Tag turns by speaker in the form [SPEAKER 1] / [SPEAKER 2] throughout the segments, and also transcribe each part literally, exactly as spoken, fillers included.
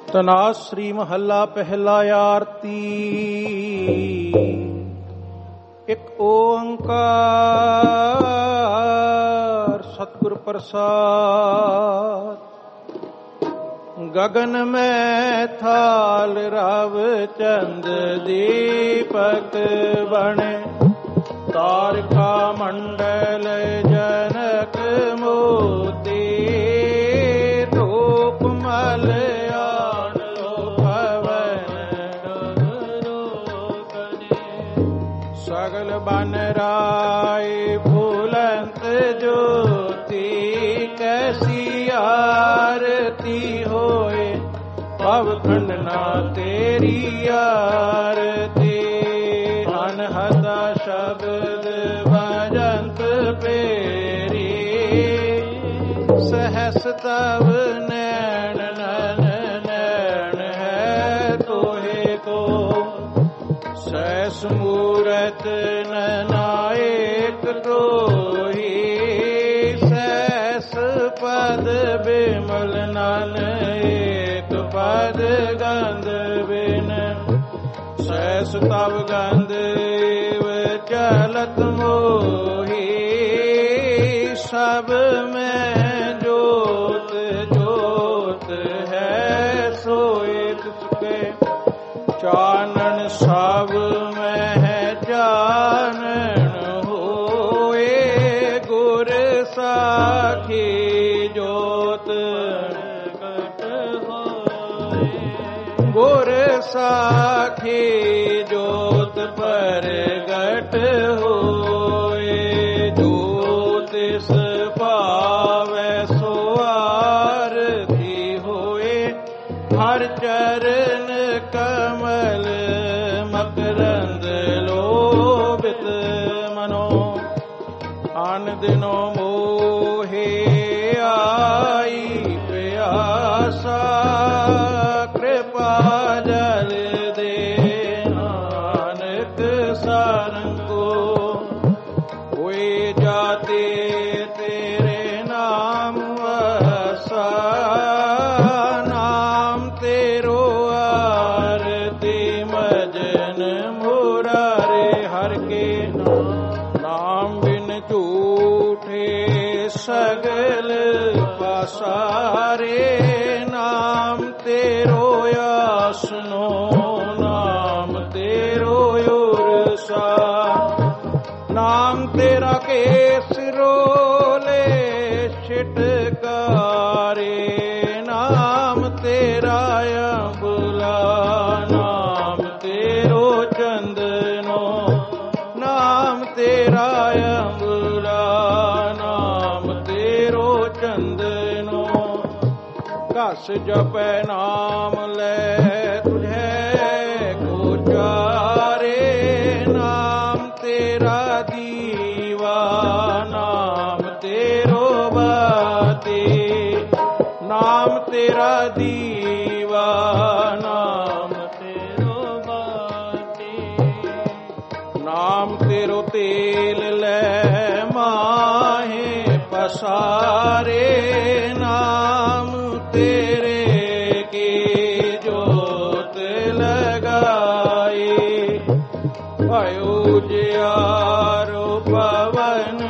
[SPEAKER 1] ਤਨਾਸਰੀ ਮਹੱਲਾ ਪਹਿਲਾ। ਆਰਤੀ। ਇੱਕ ਓੰਕਾਰ ਸਤਿਗੁਰ ਪ੍ਰਸਾਦ। ਗगन में थाल रव चंद दीपक बने, तारका मंडल जनक मोती, धूप मल आन लो पवन रोकने, सगल बन राय फूलंत ज्योति, कैसी आरती होए पव खंडना तेरी आरती। अनहद शब्द भजंत पेरी, सहस तव नैन नैन नैन है तोहे को, सहस मूरत ननायक तोही, सहस पद बिमल नन एक पद गंध बिन, सहस तव गंध चलत मोही, सब में जोत जोत है सोए तिसके, चानन सब में है जानन होए, गुर साखी जोत घट होए, गुर साखी जोत परगट होए, जो तिस पावै सो आरती होए, हर चरण कमल मकरंद लोभित मनो, आन दिनो मोहे आई प्यासा, कृपा जल दे नानक सारंग को, हुए जाते तेरे नाम वसा, नाम तेरो आरती मजन मुरारे, हर के नाम बिन झूठे सगल पसारे, नाम तेरो आसनो नाम तेरो उरसा, नाम तेरा केसरोले छिटकारे, नाम तेरा अम्बुला नाम तेरो चंदनो, नाम तेरा अम्बुला नाम तेरो चंदनो, घस जपै नाम ले तुझे गोचारे, नाम तेरा दीवा नाम तेरो बाती, नाम तेरा दीवा नाम तेरो बाती, नाम तेरो तेल ले माहे पसारे, नाम तेरे की जोत लगाए, भयो जियारो पवन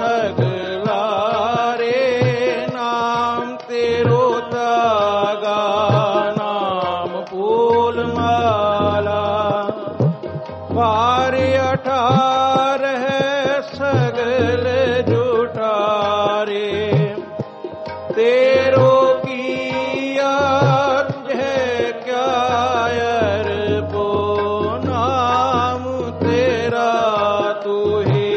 [SPEAKER 1] सगलारे, नाम तेरो तागा नाम फूल माला, बार अठार है सगल जुठारे, तेरो किया तुझे क्या अरबो, नाम तेरा तू ही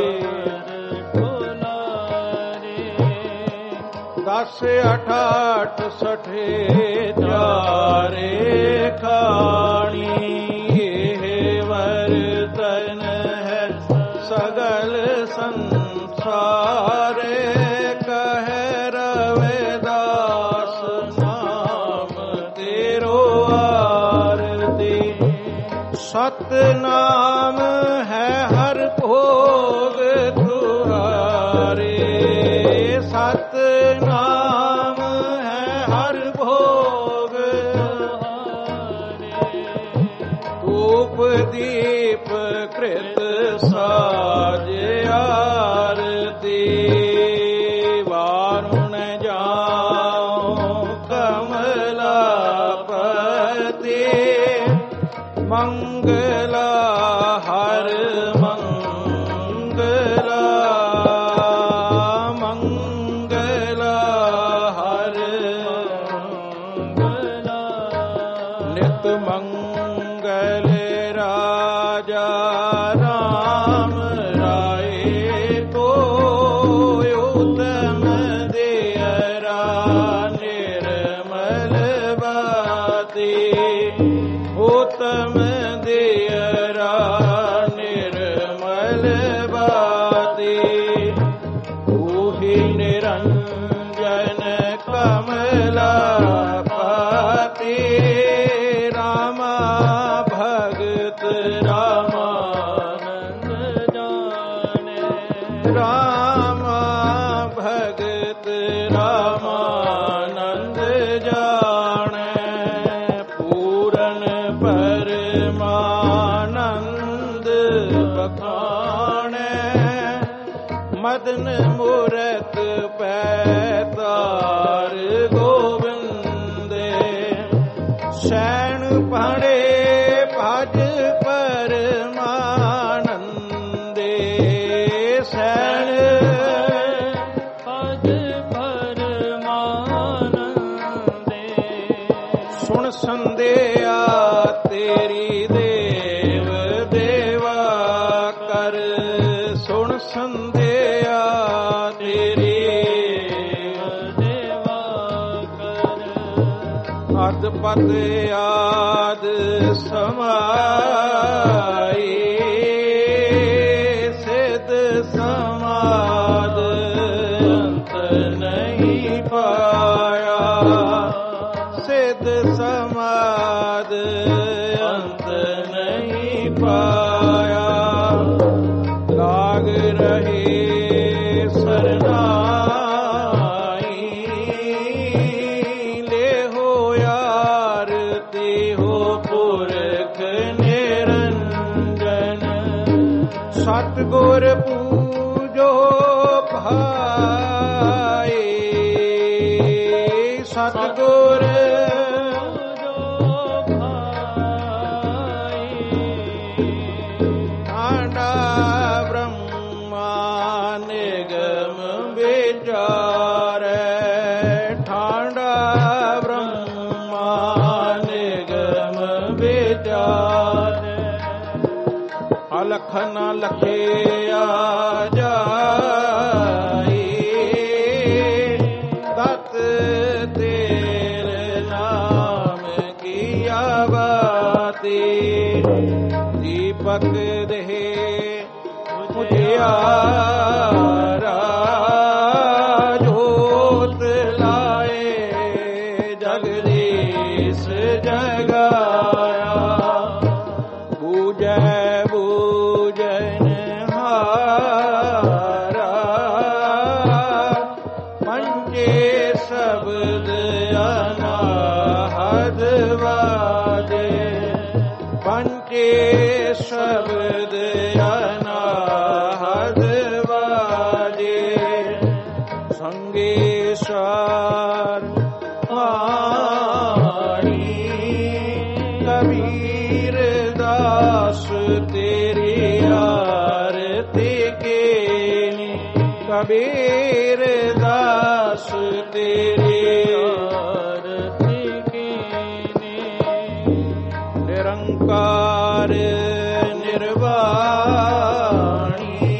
[SPEAKER 1] दस अठाठ सठे चारे खानी, ये वर्तन है सगल संसार, कह रविदास नाम तेरो आरती, सतनाम है हर भोग तुहारे, सतनाम है हर भोग विमलापति रामा भगत रामानंद जाने रामा भगत रामानंद जाने पूरन परमानंद बखाने मदन मूरत पैतार गोविंदे शैन पड़े भज परमानंदे शैन भज परमानंदे सुन संदेया तेरी देव देवा कर सुन संदेया तेरी देवा कर अद पद आद समाई सिद्ध समाद अंत नहीं पाया सिद्ध समाद अंत नहीं पाया लाग रहे सरनाई ले हो यार ते हो पुरख निरंजन सतगुर पूजो भाई सतगुर ठांडा ब्रह्मा निगम विचारे ठांडा ब्रह्मा निगम विचारे अलख न लखे आ जाई तत तेरे नाम की आबादी दीपक दे उजियारा जोत लाए जगदीश जगाया बूझै बूझन हारा पंचे शब्द अनाहद वाजे पंचे शब्द अनाहद वाजे संगेश्वर वाणी कबीर दास तेरी आरती के कबीर दास तेरी आरती के निरंकार निर्वाणी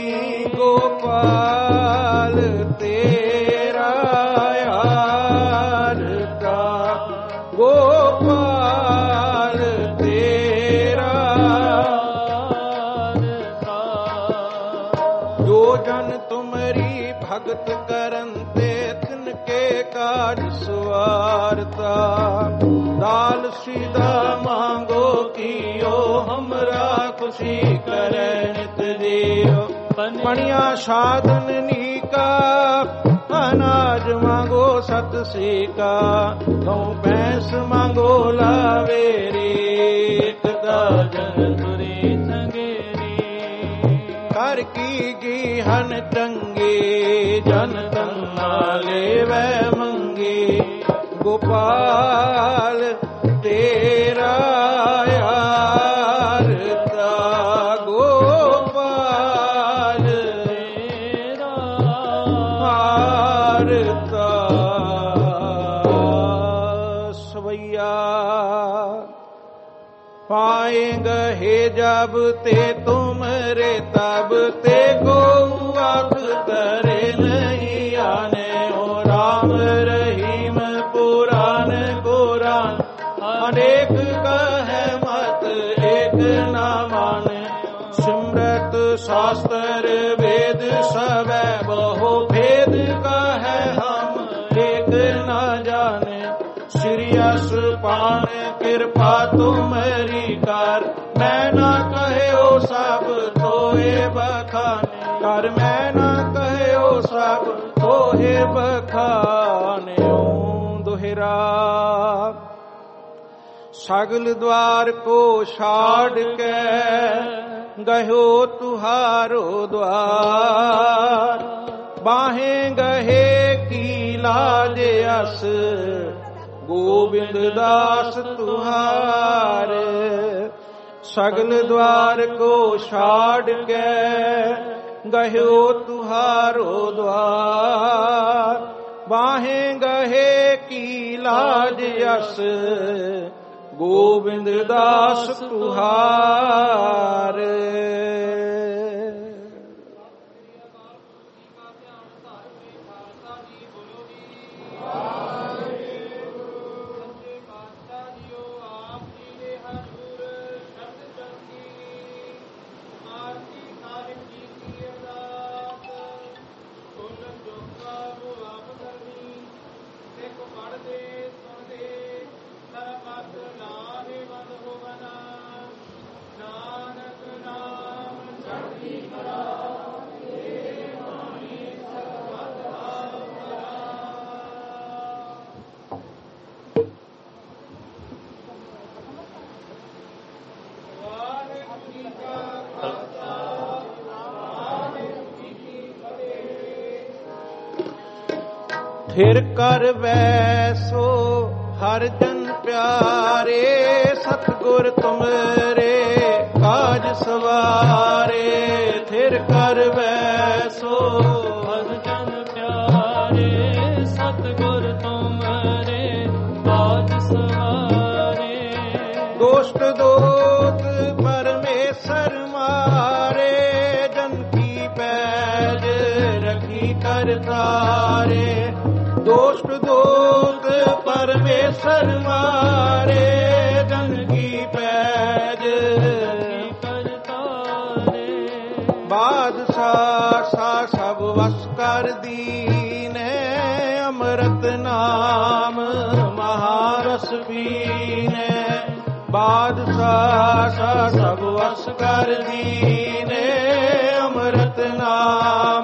[SPEAKER 1] गोपाल तेरा यार का गोपाल तेरा जो जन तुमरी भगत करनते तिनके काज सुवारता दाल सीधा मांगो कियो हमरा खुशी करे नित दियो पणिया साधन नीका अनाज मांगो सत सीका गौ भैंस मांगो लावेरी एक दाजन तुरी संगेरी कर की गीहन चंगे जन तन्ना लेवे मंगी गोपाल तेरा यार ता गोपाल तेरा यार ता सवैया पाएंगे हे जब ते तुमरे तब ते को आख करे नहीं आने ओ राम रहीम पुराण कुरान अनेक कहे मत एक न माने सिमरत शास्त्र वेद सब बहु भेद कहे हम एक न जाने। श्री असपान कृपा तुमरी कर, मैं न कहो सब तोहे बखाने। कर मैं न कहो सब तोहे बखाने। दोहरा सगल द्वार को छाड़ के गयो तुहारो द्वार। बाहें गहे की लाज अस गोविंद दास तुहार। सगल द्वार को छाड़ के गयो तुहारो द्वार। बाहें गहे की लाज अस गोविंद दास तुहार। फिर कर वैसो हर जन प्यारे। सतगुर तुमरे काज सवारे। फिर कर वैसो हर जन प्यारे। सतगुर तुमरे काज सवारे। दोष्ट दोत परमेश्वर मारे। जन की पैज रखी कर तारे। दोष्ट दोत परमेश्वर मारे। जन की पैज करतारे। बादशाह सा सब वस कर दीने। अमृत नाम महारस पीने। बादशाह सा सब वस कर दीने। अमृत नाम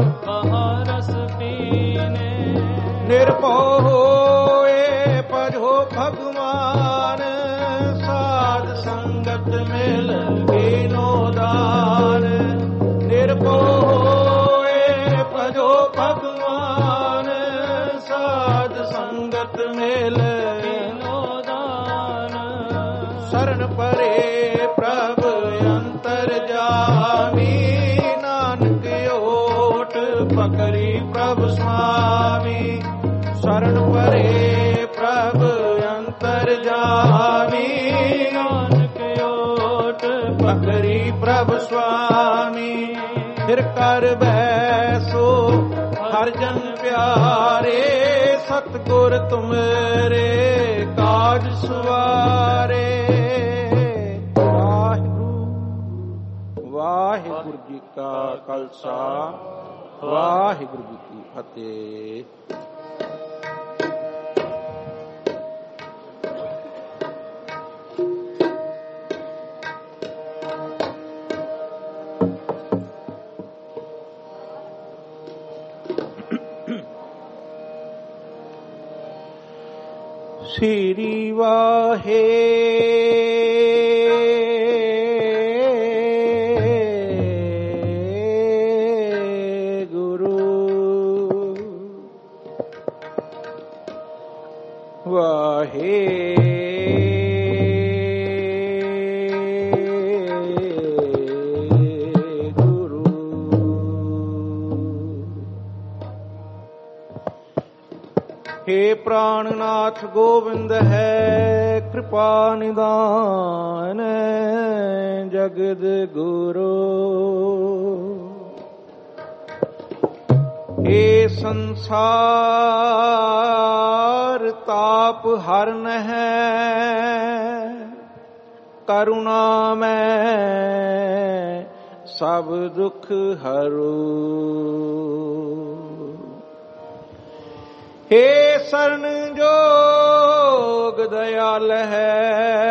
[SPEAKER 1] निर्भो होए पढ़ो भगवान। साध संगत मिल कीनो दान। निर्भो होए पढ़ो भगवान। साध संगत मिल कीनो दान। शरण परे प्रभु अंतर जामी। नानक ओट पकड़ी प्रभु स्वामी। शरण परे प्रभु अंतर जामी। नानक ओट पकड़ी प्रभु स्वामी। फिर कर बैसो हर जन प्यारे। सतगुर तुमरे काज सवारे। वाहिगुरु वाहिगुरु जी का खालसा वाहिगुरु जी की फतेह। श्री वाहे गुरु वाहे हे प्राणनाथ गोविंद है कृपा निदान जगद गुरु। हे संसार ताप हरन है करुणा में सब दुख हरू। हे शरण जोग दयाल है,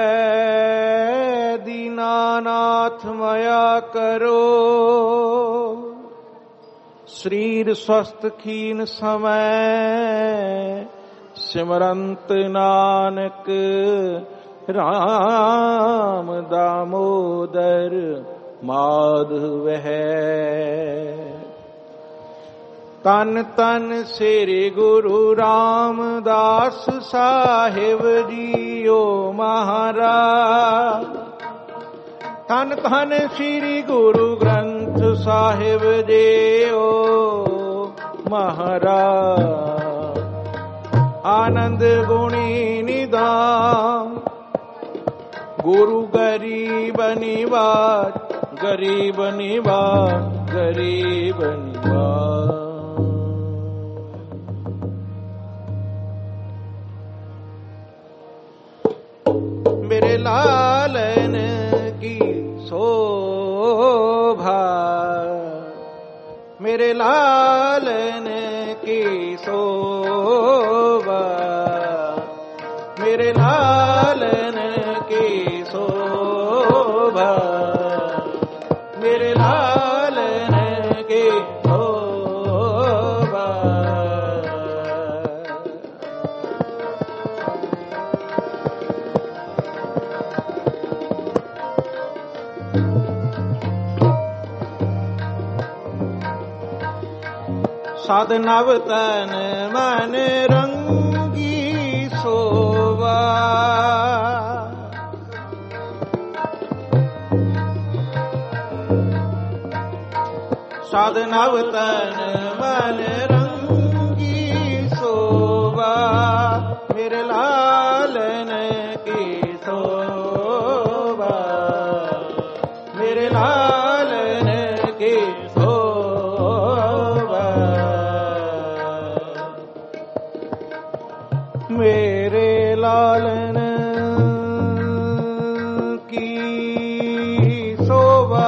[SPEAKER 1] दीनानाथ मया करो। शरीर स्वस्थ खीन समय, सिमरंत नानक राम दामोदर माधव है। तन तन श्री गुरु रामदास साहिब जीओ महाराज। तन तन श्री गुरु ग्रंथ साहिब जीओ महाराज। आनंद गुणी निदान गुरु गरीब निवाज, गरीब निवाज, गरीब निवाज। मेरे लालन की शोभा, मेरे लालन की शोभा, मेरे लालन की शोभा, मेरे लालन की शोभा। साधनव तन मन रंगी शोभा, साधनव तन मन रंगी शोभा, मेरे लालन की शोभा, मेरे लालन की शोभा। मेरे लालन की शोभा,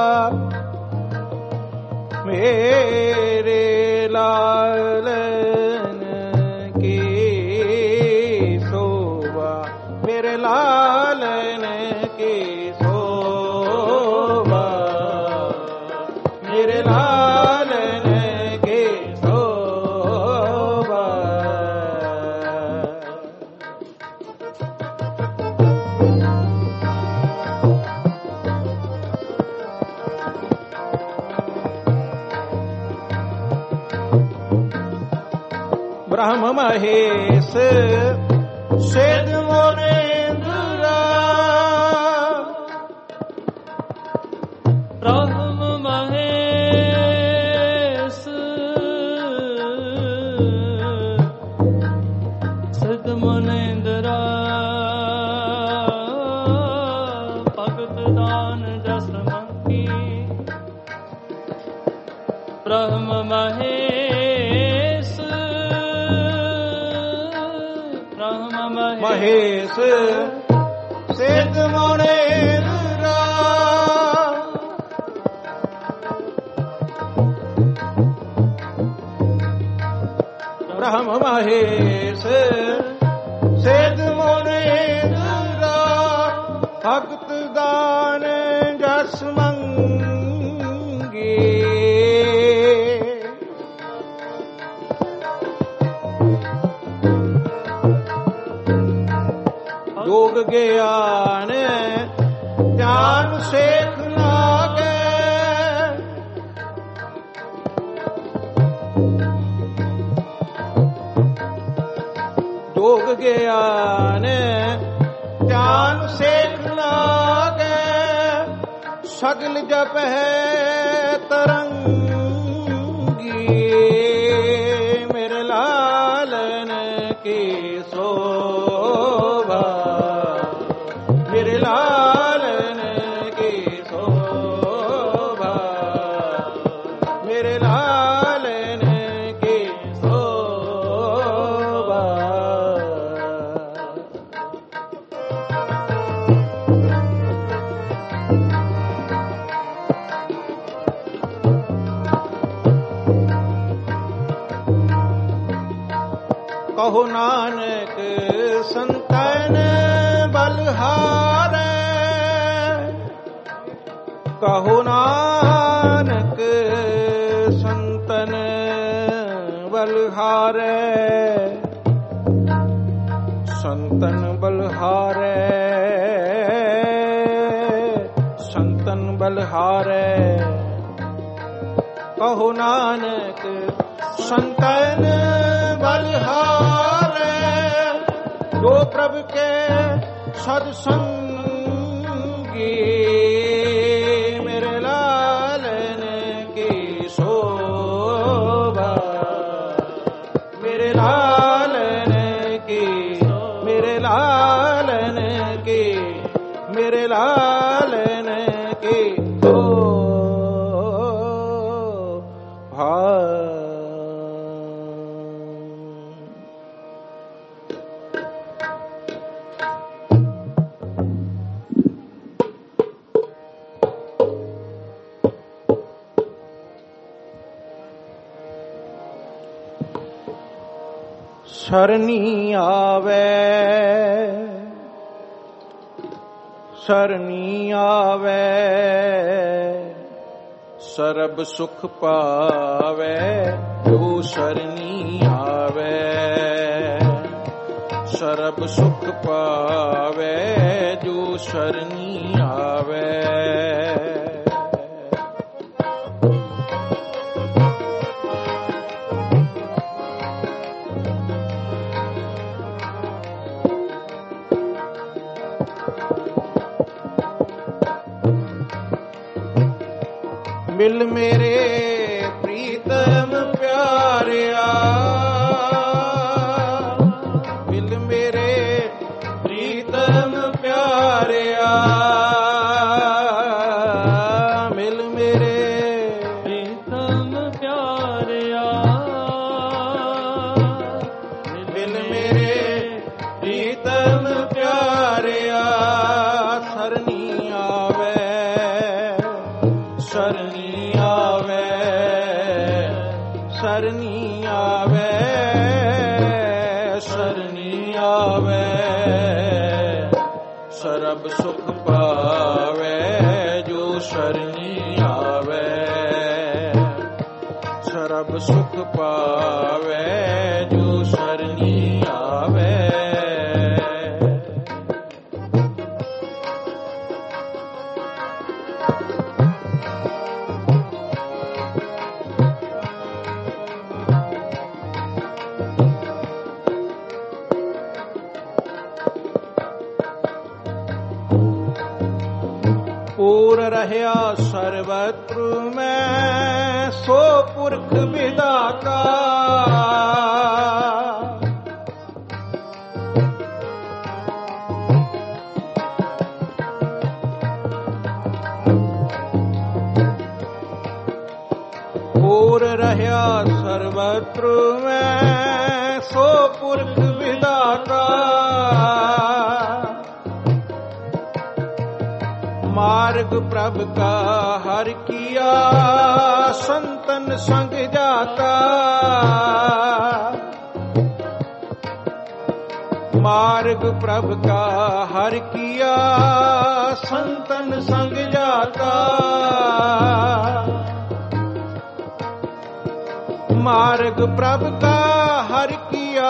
[SPEAKER 1] मेरे लालन की शोभा, मेरे लालन की शोभा, मेरे लालन की शोभा। ब्रह्म महेश सिद्ध मोरेंद्र,
[SPEAKER 2] ब्रह्म महेश सिद्ध मोरेंद्र, भगत दान जस मंगी। ब्रह्म महेश
[SPEAKER 1] महेश सिद्ध मोरेंद्र, ब्रह्म महेश सिद्ध मोरेंद्र, भगत दान जस मंगी। योग ज्ञान ज्ञान शेख लागे, योग ज्ञान ज्ञान शेख लागे। सगल जप है तरंगी, मेरे लालन की शोभा, मेरे लालन की शोभा, मेरे लालन की शोभा। कहो ਕਹੋ ਨਾਨਕ ਸੰਤਨ ਬਲਹਾਰੈ, ਕਹੋ ਨਾਨਕ ਸੰਤਨ ਬਲਹਾਰੈ, ਸੰਤਨ ਬਲਹਾਰੈ, ਸੰਤਨ ਬਲਹਾਰੈ, ਕਹੋ ਨਾਨਕ ਸੰਤਨ ਬਲਹਾਰੈ, ਜੋ ਪ੍ਰਭ ਕੇ ਸਦ ਸੰਗੀ, ਮੇਰੇ ਲਾਲਨ ਕੀ ਸ਼ੋਭਾ, ਮੇਰੇ ਲਾਲਨ ਕੀ, ਮੇਰੇ ਲਾਲਨ ਕੀ, ਮੇਰੇ ਲਾਲਨ ਕੀ ਸ਼ੋਭਾ। ਸਰਨੀ ਆਵੇ, ਸਰਨੀ ਆਵੇ, ਸਰਬ ਸੁਖ ਪਾਵੇ, ਜੋ ਸਰਨੀ ਆਵੇ, ਸਰਬ ਸੁਖ ਪਾਵੇ, ਜੋ ਸਰਨੀ ਆਵੇ। ਮਿਲ ਮੇਰੇ ਪ੍ਰੀਤਮ ਪਿਆਰਿਆ, ਮਿਲ ਮੇਰੇ ਪ੍ਰੀਤਮ ਪਿਆਰਿਆ, ਮਿਲ ਮੇਰੇ
[SPEAKER 2] ਪ੍ਰੀਤਮ ਪਿਆਰਿਆ,
[SPEAKER 1] ਮਿਲ ਮੇਰੇ ਪ੍ਰੀਤਮ ਪਿਆਰਿਆ, ਸਰਨੀ ਆਵੇ, ਸਰਨੀ ਆਵੇ, ਸਰਨੀ ਆਵੇ, ਸਰਨੀ ਆਵੇ, ਸਰਬ ਸੁਖ ਪਾਵੇ, ਜੋ ਸਰਨੀ ਆਵੇ, ਸਰਬ ਸੁਖ ਪਾਵੇ, ਜੋ ਸਰਨੀ ਆਵੇ। ਪੂਰ ਰਹਿਆ ਸਰਬਤ੍ਰ ਮੈਂ, ਸੋ ਪੁਰਖ ਵਿਦਾਤਾ, ਪੂਰ ਰਹਿਆ ਸਰਬਤ੍ਰ ਮੈਂ, ਸੋ ਪੁਰਖ ਵਿਦਾਤਾ, मार्ग प्रभ का हर किया, संतन संग जाता, मार्ग प्रभ का हर किया, संतन संग जाता, मार्ग प्रभ का हर किया,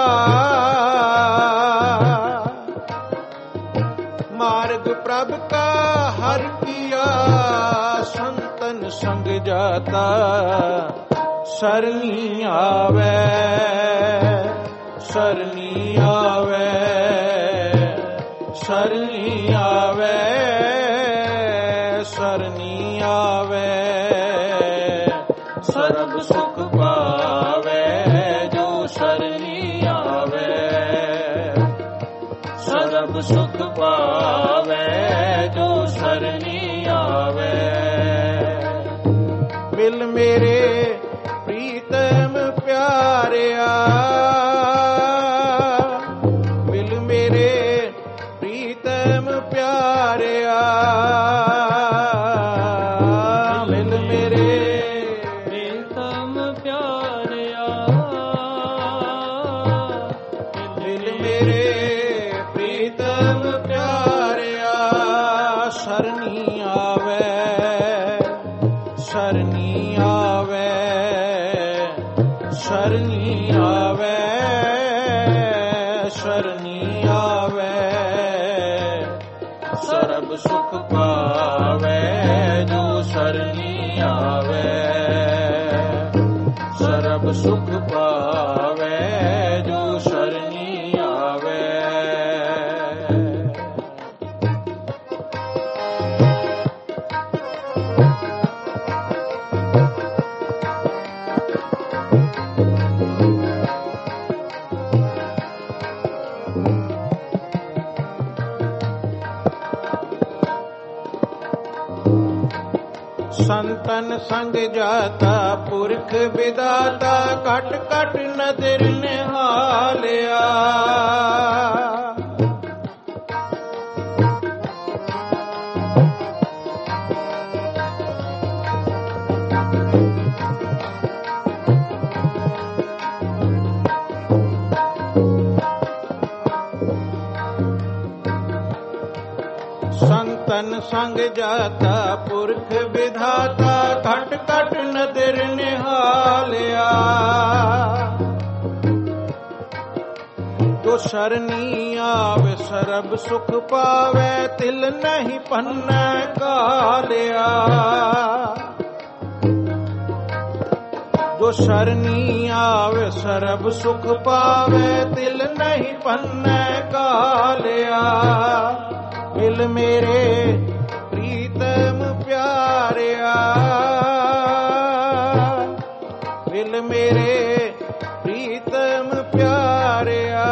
[SPEAKER 1] मार्ग प्रभ का हर किया, संतन संग जाता, सरनी आवे, सरनी आवे, सरनी आवे, सरनी आवे, सर्ब सुख पावे, जो सरनी आवे, सर्ब सुख पावे, जो सरनी आवे। मिल मेरे प्रीतम प्यारिया, मिल मेरे प्रीतम प्यारिया, मिल मेरे
[SPEAKER 2] प्रीतम प्यारिया,
[SPEAKER 1] ਸ਼ਰਨੀ ਆਵੇ, ਸਰਬ ਸੁਖ ਪਾਵੇ ਜੋ ਸ਼ਰਨੀ ਆਵੇ, ਸਰਬ ਸੁਖ ਪਾਵੇ ਜੋ ਸ਼ਰਨੀ ਆਵੇ। ਸੰਤਨ ਸੰਗ ਜਾਤਾ ਪੁਰਖ ਵਿਦਾਤਾ, ਘਟ ਘਟ ਨਦਰ ਨਿਹਾਲਿਆ। ਸੰਤਨ ਸੰਗ ਜਾਤਾ ਪੁਰਖ ਵਿਧਾਤਾ, ਘਟ ਘਟ ਨਦਰ ਨਿਹਾਲਿਆ। ਜੋ ਸ਼ਰਨੀ ਆਵੇ ਸਰਬ ਸੁਖ ਪਾਵੇ, ਤਿਲ ਨਹੀਂ ਪੰਨੈ ਕਾਲਿਆ। ਜੋ ਸ਼ਰਨੀ ਆਵੇ ਸਰਬ ਸੁਖ ਪਾਵੇ, ਤਿਲ ਨਹੀਂ ਪੰਨੈ ਕਾਲਿਆ। ਮਿਲ ਮੇਰੇ ਪ੍ਰੀਤਮ ਪਿਆਰਿਆ, ਮਿਲ ਮੇਰੇ ਪ੍ਰੀਤਮ ਪਿਆਰਿਆ,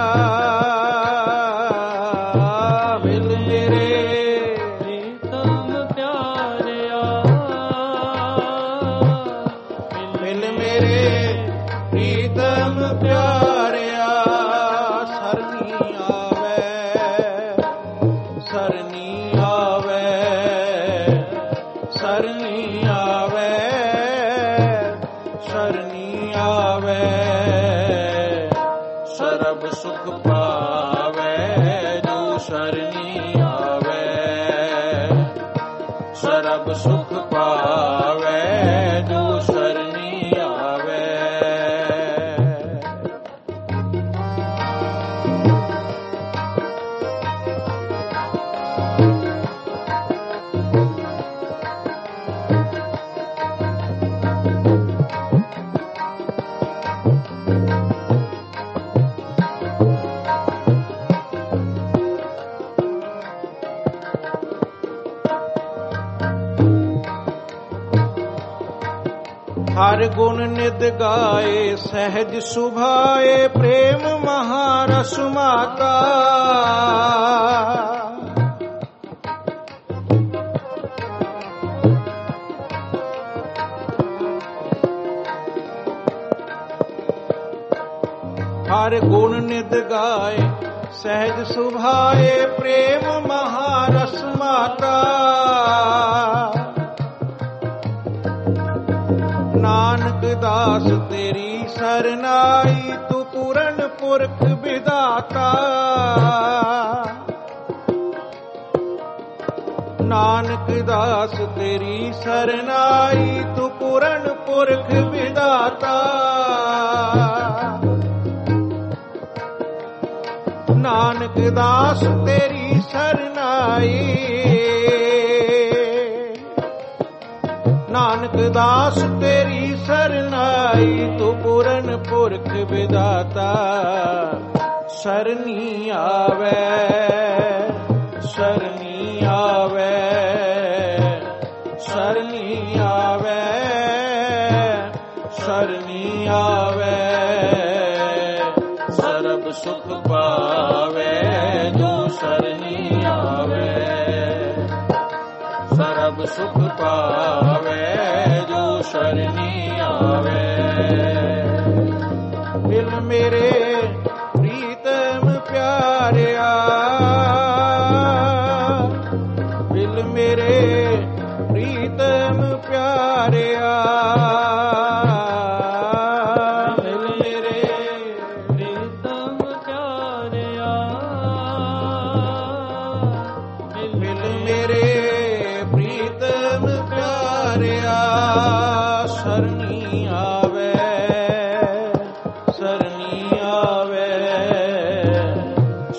[SPEAKER 1] ਮਿਲ ਮੇਰੇ ਪ੍ਰੀਤਮ ਪਿਆਰਿਆ, ਮਿਲ ਮੇਰੇ ਪ੍ਰੀਤਮ ਪਿਆਰਿਆ। ਸਰਨੀ ਆਵੇ, ਸਰਨੀ ਆਵੇ, ਸਰਨੀ ਆਵੇ, ਸਰਨੀ ਆਵੇ, ਸਰਬ ਸੁਖ ਪਾਵੇ ਜੋ ਸ਼ਰਨੀ ਆਵੇ, ਸਰਬ ਸੁਖ ਪਾਵੇ ਜੋ ਸ਼ਰਨੀ ਆਵੇ। ਹਰ ਗੁਣ ਨਿਤ ਗਾਏ ਸਹਿਜ ਸੁਭਾਏ, ਪ੍ਰੇਮ ਮਹਾਰਸ ਮਾਤਾ। ਹਰ ਗੁਣ ਨਿਤ ਗਾਏ ਸਹਿਜ ਸੁਭਾਏ, ਪ੍ਰੇਮ ਮਹਾਰਸ ਮਾਤਾ। ਨਾਨਕ ਦਾਸ ਤੇਰੀ ਸਰਨਾਈ, ਤੂੰ ਪੂਰਨ ਪੁਰਖ ਵਿਦਾਤਾ। ਨਾਨਕ ਦਾਸ ਤੇਰੀ ਸਰਨਾਈ, ਤੂੰ ਪੂਰਨ ਪੁਰਖ ਵਿਦਾਤਾ। ਨਾਨਕ ਦਾਸ ਤੇਰੀ ਸਰਨਾਈ, ਨਾਨਕ ਦਾਸ ਤੇਰੀ ਸਰਨਾਈ, ਤੂੰ ਪੂਰਨ ਪੁਰਖ ਵਿਦਾਤਾ। ਸਰਨੀ ਆਵੇ, ਸਰਨੀ ਆਵੇ, ਸਰਨੀ ਆਵੇ, ਸਰਨੀ ਆਵੇ, ਸਰਬ ਸੁਖ ਪਾਵੇ ਜੋ ਸਰਨੀ ਆਵੇ, ਸਰਬ ਸੁਖ ਪਾਵੇ ਜੋ ਸ਼ਰਨੀ ਆਵੇ। ਮਿਲ ਮੇਰੇ ਪ੍ਰੀਤਮ ਪਿਆਰਿਆ, ਮਿਲ ਮੇਰੇ ਪ੍ਰੀਤਮ ਪਿਆਰਿਆ, ਮਿਲ ਮੇਰੇ ਪ੍ਰੀਤਮ ਪਿਆਰਿਆ, ਮਿਲ ਮੇਰੇ ਪ੍ਰੀਤਮ ਪਿਆਰਿਆ। ਸਰਨ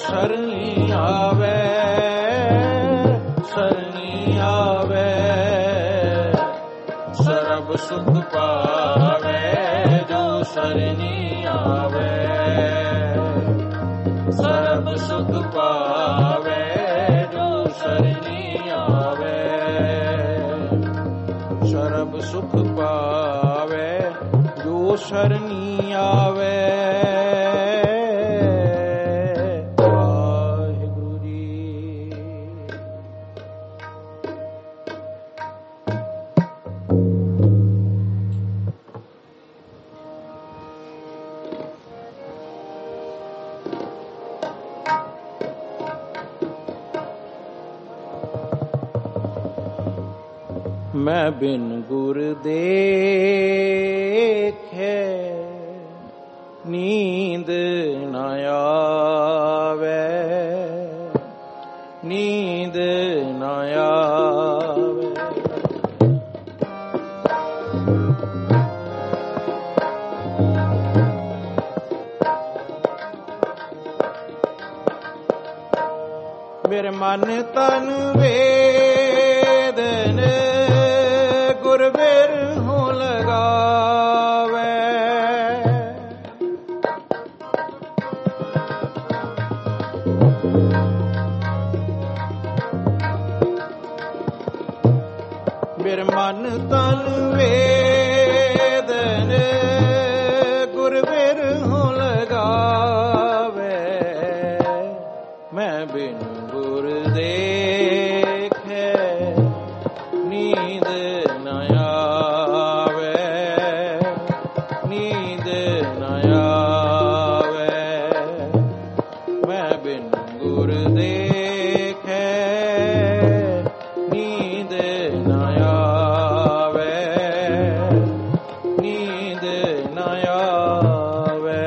[SPEAKER 1] ਸਰਣੀ ਆਵੇ, ਸਰਣੀ ਆਵੇ, ਸਰਬ ਸੁਖ ਪਾਵੇ ਜੋ ਸਰਣੀ ਆਵੇ, ਸਰਬ ਸੁਖ ਪਾਵੇ ਜੋ ਸਰਣੀ ਆਵੇ, ਸਰਬ ਸੁਖ ਪਾਵੇ ਜੋ ਸਰਣੀ ਆਵੇ। ਮੈਂ ਬਿਨ ਗੁਰ ਦੇਖੇ ਨੀਂਦ ਨ ਆਵੇ, ਨੀਂਦ ਨ ਆਵੇ। ਮੇਰੇ ਮਨ ਤਨ ਵੇਦਨ ਗੁਰ ਬਿਰਹੁ ਲਗਾਵੇ, ਮੇਰੇ ਮਨ ਤਨ ਵੇਦਨ ਗੁਰ ਬਿਰਹੁ ਲਗਾਵੇ, ਮੈਂ ਬਿਨ ਗੁਰ ਦੇਖੇ ਨੀਂਦ ਨ ਆਵੇ, ਨੀਂਦ ਨ ਆਵੇ, ਮੈਂ ਬਿਨ ਗੁਰ ਦੇਖੇ ਨੀਂਦ ਨ ਆਵੇ, ਨੀਂਦ ਨ ਆਵੇ।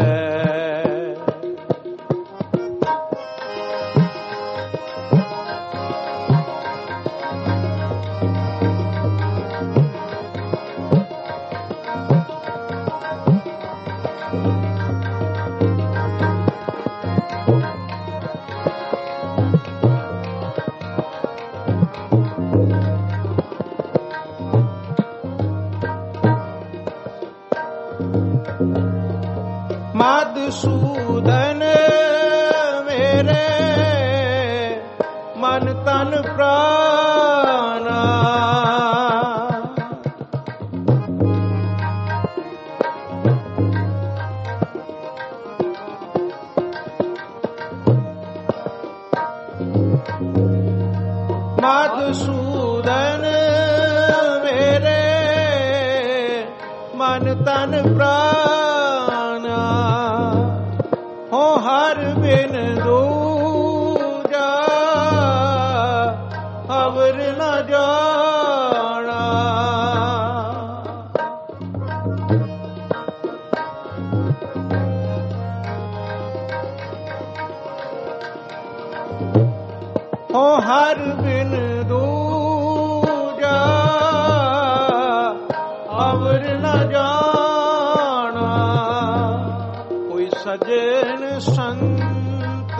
[SPEAKER 1] ਮਧੂਸੂਦਨ ਮੇਰੇ ਮਨ ਤਨ ਪ੍ਰਾਣਾ, ਮਧੂਸੂਦਨ ਮੇਰੇ ਮਨ ਤਨ ਪ੍ਰਾਣਾ, ਹੋ ਹਰ ਬਿਨ ਦੂਜਾ ਅਵਰ ਨ ਜਾਣਾ, ਹੋ ਹਰ ਬਿਨ ਦੂਜਾ ਅਵਰ ਨ ਜਾਣਾ। ਕੋਈ ਸਜਣ ਸੰਤ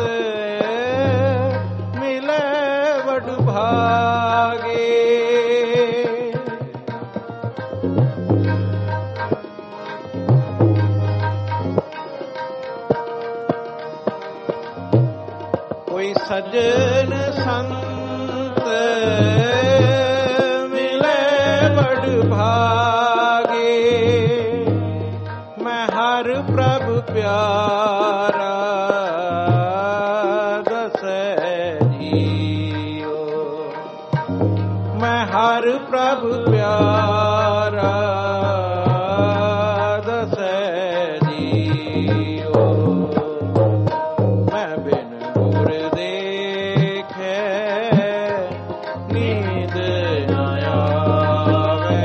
[SPEAKER 1] ਮਿਲੇ ਵਡ ਭਾਗੇ, ਕੋਈ ਸਜਣ ਸੰਤ ਮਿਲੇ ਵਡ ਭਾਗੇ, ਮੈਂ ਹਰ ਪ੍ਰਭ ਪਿਆਰਾ ਦਸੈ ਜੀਓ, ਮੈਂ ਹਰ ਪ੍ਰਭ ਪਿਆਰਾ ਦਸੈ ਜੀਓ, ਮੈਂ ਬਿਨ ਗੁਰ ਦੇਖੇ ਨੀਂਦ ਨ ਆਵੇ,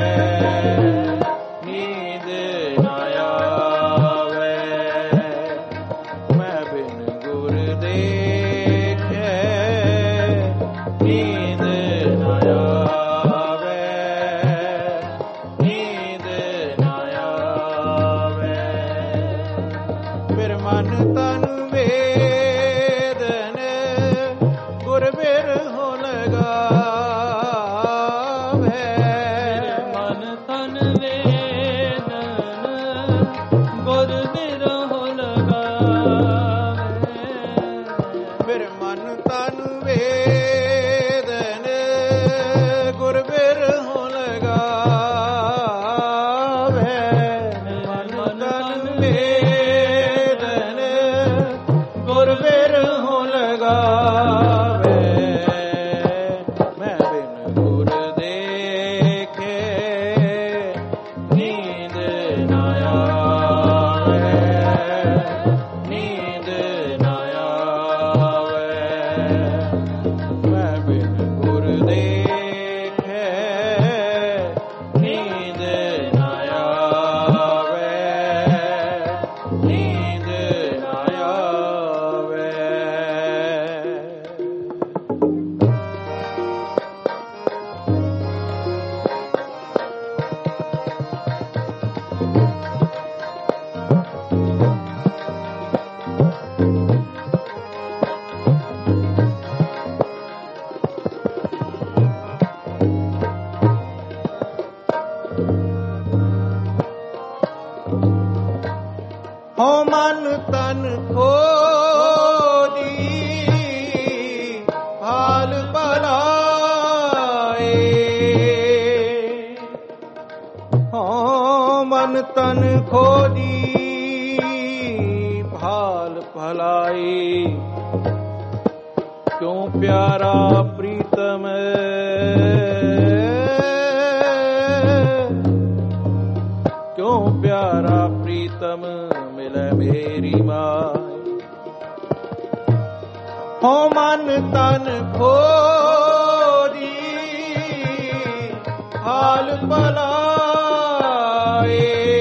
[SPEAKER 1] ਨੀਂਦ ਨ ਆਵੇ, ਮੈਂ ਬਿਨ ਗੁਰ ਦੇਖੇ ਨੀਂਦ ਨ ਆਵੇ, ਫਿਰ ਮਨ ਤਨ ਵੇਦਨ ਗੁਰ ਬਿਰਹੁ ਲਗਾਵੇ। ਮਨ ਤਨ ਵੇਦਨ ਗੁਰ ਬਿਰਹੁ ਲਗਾਵੇ। ਮੈਂ ਬਿਨ ਗੁਰ ਦੇਖੇ ਨੀਂਦ ਨਾ ਆਵੇ, ਨੀਂਦ ਨਾ ਆਵੇ। ਮੈਂ ਬਿਨ ਗੁਰ ਦੇਖੇ ਨੀਂਦ ਨਾ ਆਵੇ, ਨੀਂਦ ਨਾ ਆਵੇ। ਹੋ ਮਨ ਤਨ ਖੋਦੀ ਹਾਲ ਭਲਾਏ। ਹੋ ਮਨ ਤਨ ਖੋਦੀ ਹਾਲ ਭਲਾਈ। ਕਿਉਂ ਪਿਆਰਾ ਪ੍ਰੀਤਮ ਕਿਉਂ ਪਿਆਰਾ ਪ੍ਰੀਤਮ ਮਿਲੇ ਮੇਰੀ ਮਾਈ। ਹੋ ਮਨ ਤਨ ਖੋਦੀ ਹਾਲ ਭਲਾਏ।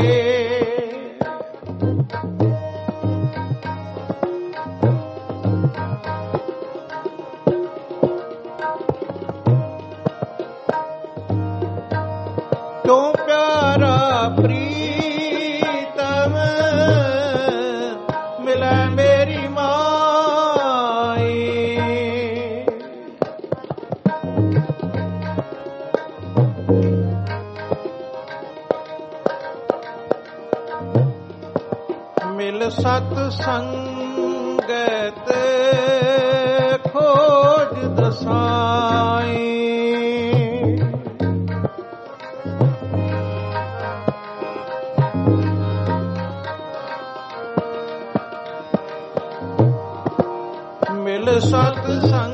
[SPEAKER 1] ਕਿਉਂ ਪਿਆਰਾ ਪ੍ਰੀਤਮ ਮਿਲੇ ਮੇਰੀ ਮਾਈ। ਮਿਲ ਸਤ ਸੰਗਤ ਖੋਜ ਦਸਾਈ। ਮਿਲ ਸਤ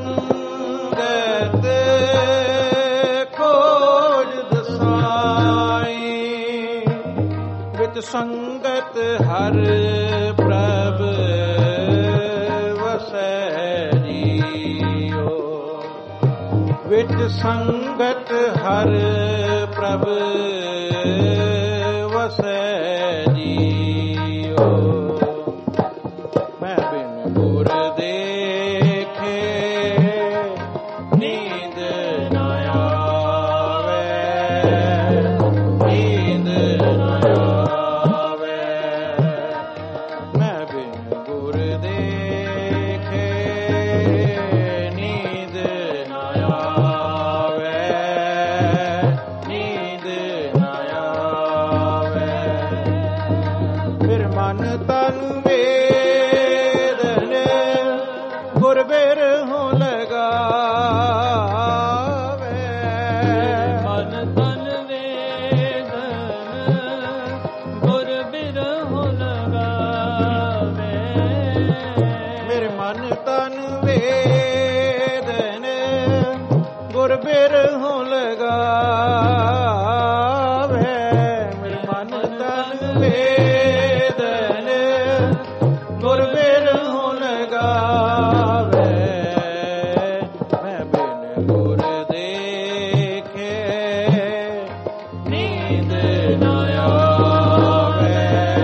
[SPEAKER 1] ਸੰਗਤ ਖੋਜ ਦਸਾਈ। ਵਿੱਚ ਸੰਗਤ ਹਰ ਪ੍ਰਭ ਵਸੈ ਜੀਓ। ਵਿੱਚ ਸੰਗਤ ਹਰ ਪ੍ਰਭ ਵਸੈ ਜੀਓ। ਮੈਂ ਬਿਨ ਗੁਰ ਦੇਖੇ ਨੀਂਦ ਨਾ ਆਵੇ, ਨੀਂਦ ਨਾ ਆਵੇ। ਮੈਂ ਬਿਨ ਗੁਰ ਦੇਖੇ ਨੀਂਦ ਨਾ ਆਵੇ, ਨੀਂਦ ਨਾ ਆਵੇ। ਫਿਰ ਮਨ ਤਨ ਵੇਦਨ ਗੁਰ ਬਿਰਹੁ ਲਗਾਵੇ।
[SPEAKER 2] ਮਨ ਤਨ ਵੇਦਨ ਗੁਰ ਬਿਰਹੁ ਲਗਾਵੇ।
[SPEAKER 1] ਮੇਰੇ ਮਨ ਤਨ ਵੇਦਨ ਗੁਰ ਬਿਰਹੁ ਲਗਾਵੇ। ਮੇਰੇ ਮਨ ਤਨ ਵੇਦਨ ਗੁਰ ਬਿਰਹੁ ਲਗਾਵੇ। ਮੈਂ ਬਿਨ ਗੁਰ ਦੇਖੇ ਨੀਂਦ ਨਾ ਆਵੇ,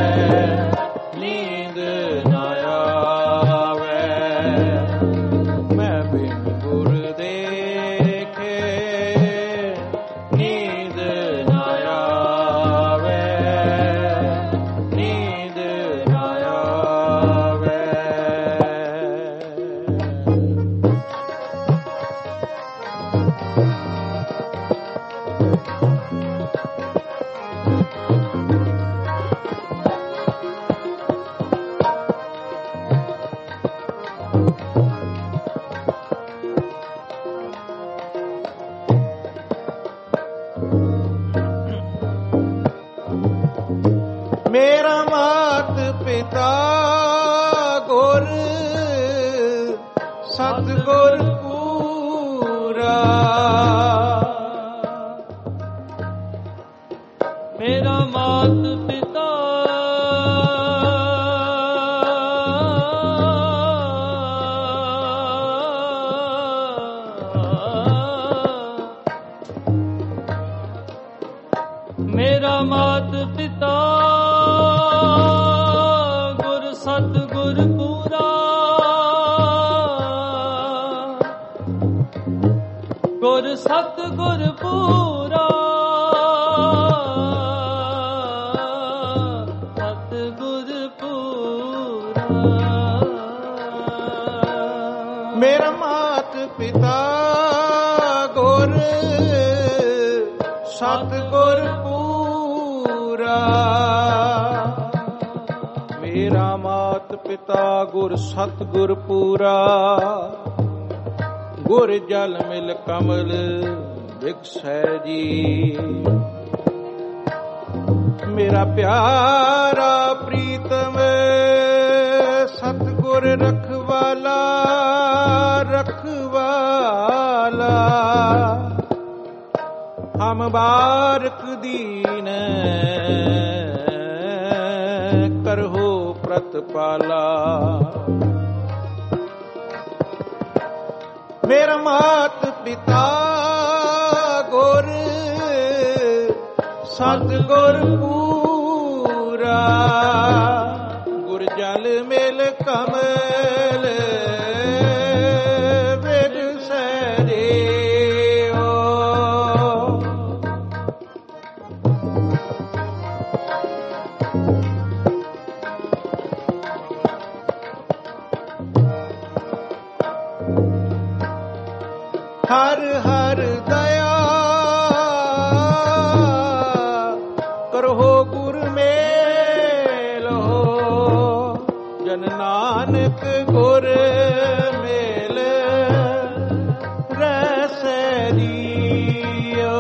[SPEAKER 1] ਨੀਂਦ ਨਾ ਆਵੇ। ਮੈਂ ਬਿਨ ਗੁਰ ਦੇਖੇ ਨੀਂਦ ਨਾ ਆਵੇ, ਨੀਂਦ ਸਤਿਗੁਰ ਪੂਰਾ।
[SPEAKER 2] ਮੇਰਾ ਮਾਤ ਪਿਤਾ ਮੇਰਾ ਮਾਤ ਪਿਤਾ ਗੁਰ ਸਤਿਗੁਰ ਪੂਰਾ। ਗੁਰ ਸਤਿਗੁਰ ਪੂਰਾ। ਸਤਿਗੁਰ ਪੂਰਾ।
[SPEAKER 1] ਮੇਰਾ ਮਾਤ ਪਿਤਾ ਗੁਰ ਸਤਿਗੁਰ ਪੂਰਾ। ਮੇਰਾ ਮਾਤ ਪਿਤਾ ਗੁਰ ਸਤਿਗੁਰ ਪੂਰਾ। ਗੁਰ ਜਲ ਮਿਲ ਕਮਲ ਵਿਗਸੈ ਜੀ। ਮੇਰਾ ਪਿਆਰਾ ਪ੍ਰੀਤਮ ਸਤਿਗੁਰ ਰਖਵਾਲਾ ਰਖਵਾਲਾ। ਹਮ ਬਾਰਕ ਦੀਨ ਕਰਹੋ ਪ੍ਰਤਪਾਲਾ। ਮੇਰਾ ਮਾਤ ਪਿਤਾ ਗੁਰ ਸਤਿਗੁਰ ਪੂਰਾ। ਗੁਰ ਜਲ ਮਿਲ ਕਮਲ ਵਿਗਸੈ ਜਿਉ। ਹਰ ਹਰ ਦਇਆ ਕਰੋ ਗੁਰ ਮੇਲੋ। ਜਨ ਨਾਨਕ ਗੁਰ ਮੇਲ ਰਸੈ ਜੀਉ।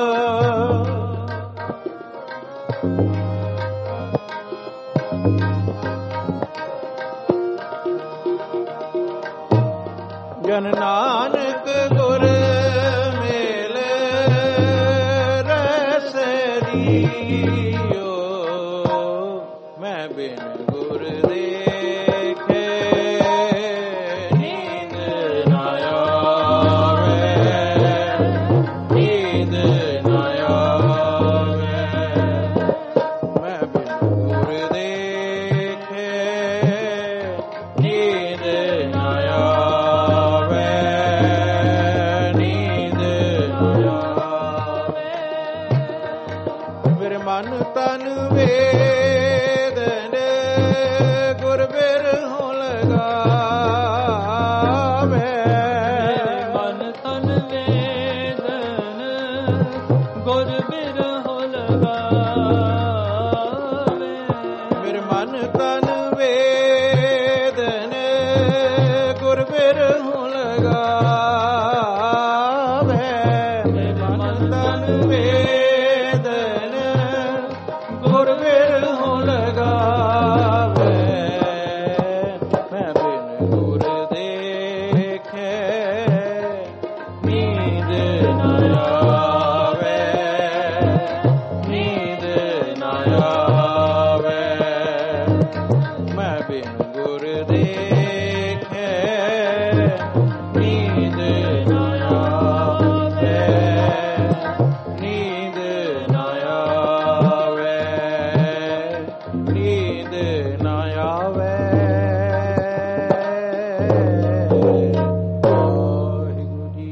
[SPEAKER 1] ਜਨ ਨਾਨਕ ਗੁਰ ਮੇਲ ਰਸੈ ਜੀਉ। ਮੈਂ ਬਿਨ ਗੁਰ ਦੇਖੇ ਨੀਂਦ ਨਾ ਆਵੇ। ਨੀਂਦ ਨਾ ਆਵੇ। ਮੈਂ ਬਿਨ ਗੁਰ ਦੇਖੇ ਨੀਂਦ ਨਾ ਆਵੇ। ਨੀਂਦ ਨਾ ਆਵੇ। ਮੇਰੇ ਮਨ ਤਨ ਵੇਦਨ ਗੁਰ ਬਿਰਹੁ ਲਗਾਵੇ।
[SPEAKER 2] ਮਨ ਤਨ ਵੇਦਨ ਗੁਰ ਬਿਰਹੁ ਲਗਾਵੇ।
[SPEAKER 1] ਮੇਰੇ ਮਨ ਤਨ ਵੇਦਨ ਗੁਰ ਬਿਰਹੁ ਲਗਾਵੇ। ਮੇਰੇ ਮਨ ਤਨ ਵੇਦਨ ਗੁਰ ਬਿਰਹੁ ਲਗਾਵੇ। ਮੈਂ ਬਿਨ ਗੁਰ ਦੇਖੇ ਨੀਂਦ ਨਾ ਆਵੇ। ਨੀਂਦ ਨਾ ਆਵੇ। ਮੈਂ ਬਿਨ ਗੁਰ ਦੇਖੇ ਨੀਂਦ ਨਾ ਆਵੇ। ਨੀਂਦ ਨਾ ਆਵੇ। ਨੀਂਦ ਨਾ ਆਵੇ। ਵਾਹਿਗੁਰੂ ਜੀ।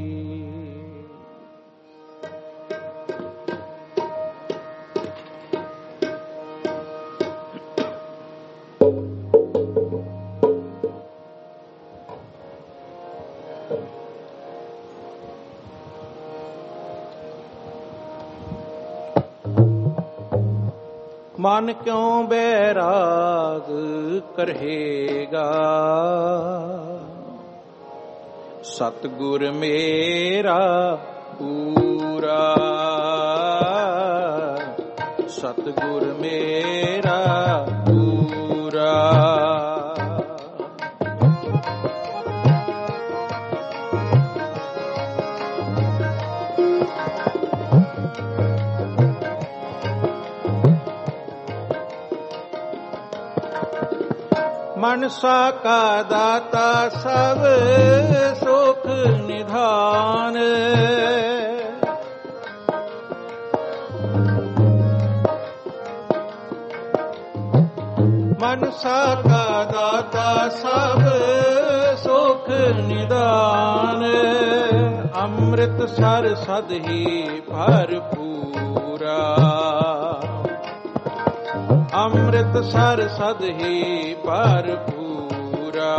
[SPEAKER 1] ਮਨ ਕਿਉਂ ਬੈਰਾਗ ਕਰਹੇਗਾ। ਸਤਿਗੁਰ ਮੇਰਾ ਪੂਰਾ। ਸਤਿਗੁਰ ਮੇਰਾ ਪੂਰਾ। मनसा का दाता सब सुख निधान। मनसा का दाता सब सुख निदान। अमृत सर सद ही भरपूरा। अमृत सर सद ही भरपूरा।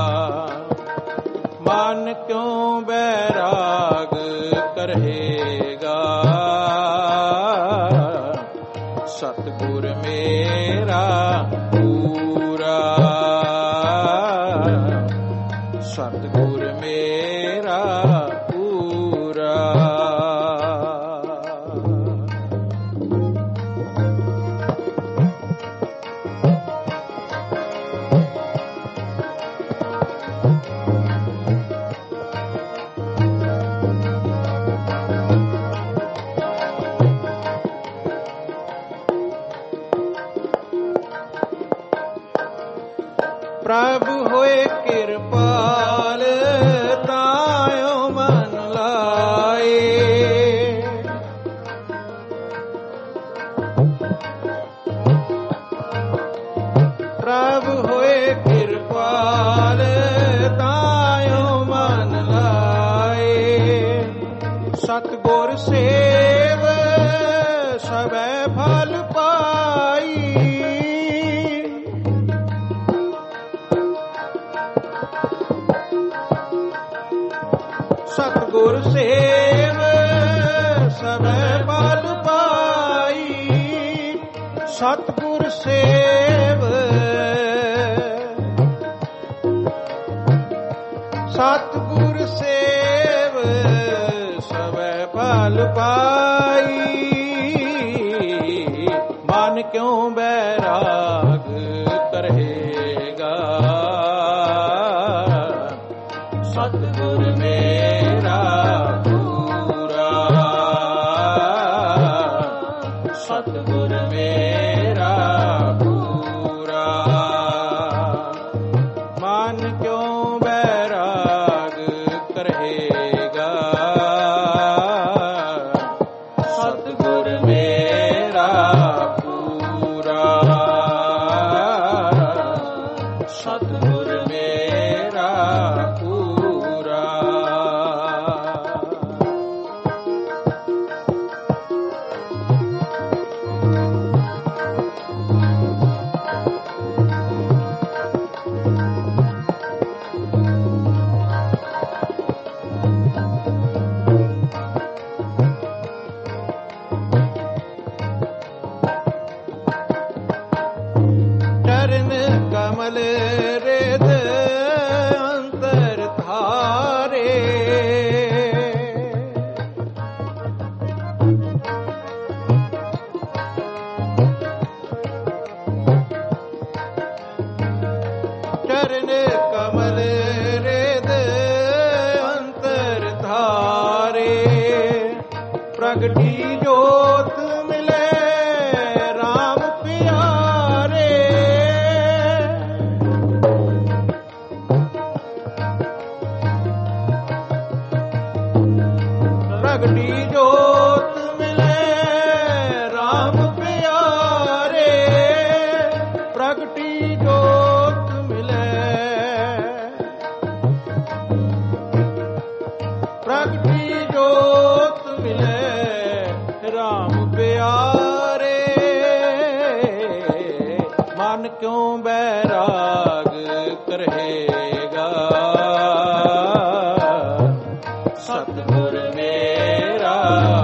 [SPEAKER 1] मन क्यों बैराग करेगा। सतगुर मेरा पूरा। सतगुर मेरा पूरा। प्रभु होए कृपाल तायो मन लाए। प्रभु होए कृपाल तायो मन लाए। सतगुर सेव सबे फल पाई। सतगुर सेव सबे फल पाई। सतगुर सेव सतगुर सेव सबे फल पाई। मन क्यों बैराग करेगा। सतगुर मेरा पूरा। सतगुर मेरा पूरा। मन क्यों बैराग करेगा। सतगुर मेरा पूरा। सतगुर मेरा पूरा। चरण कमल रेद अंतर धारे। चरण कमल रेद अंतर धारे। प्रगटी जोत मिले राम प्यारे। प्रगटी जोत मिले राम प्यारे। प्रगटी जोत मिले। प्रगटी जोत मिले राम प्यारे। मन क्यों बैराग करेगा। सतगुर मेरा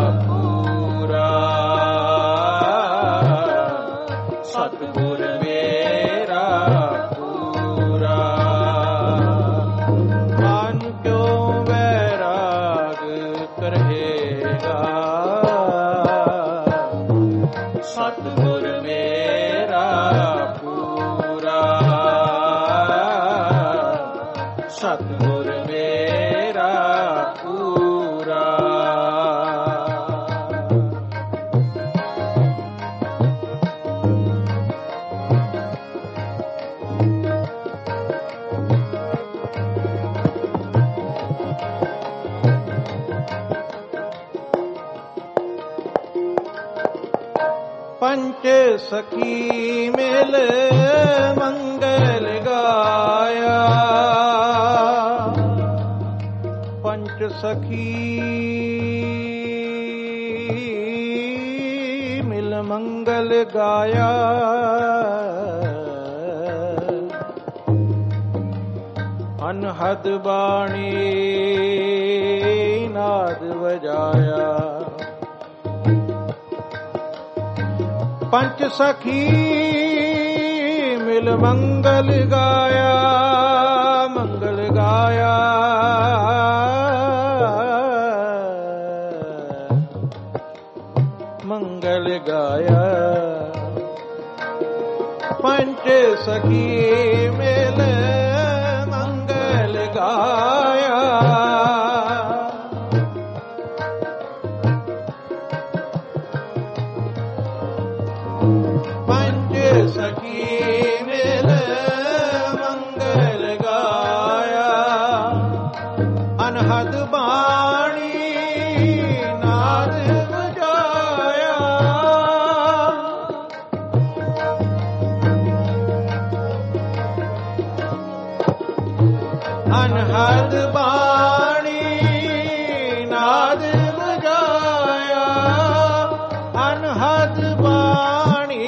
[SPEAKER 1] ਪੰਚ ਸਖੀ ਮਿਲ ਮੰਗਲ ਗਾਇਆ। ਪੰਚ ਸਖੀ ਮਿਲ ਮੰਗਲ ਗਾਇਆ। ਅਨਹਦ ਬਾਣੀ ਨਾਦ ਵਜਾਇਆ। ਪੰਚ ਸਖੀ ਮਿਲ ਮੰਗਲ ਗਾਇਆ। ਮੰਗਲ ਗਾਇਆ। ਮੰਗਲ ਗਾਇਆ। ਪੰਚ ਸਖੀ ਮਿਲ ਮੰਗਲ ਗਾਇਆ। ਪੰਚ ਸਖੀ ਮਿਲ ਮੰਗਲ ਗਾਇਆ। ਅਨਹਦ ਬਾਣੀ ਨਾਦ ਵਜਾਇਆ। ਅਨਹਦ ਬਾਣੀ ਨਾਦ ਵਜਾਇਆ। ਅਨਹਦ ਬਾਣੀ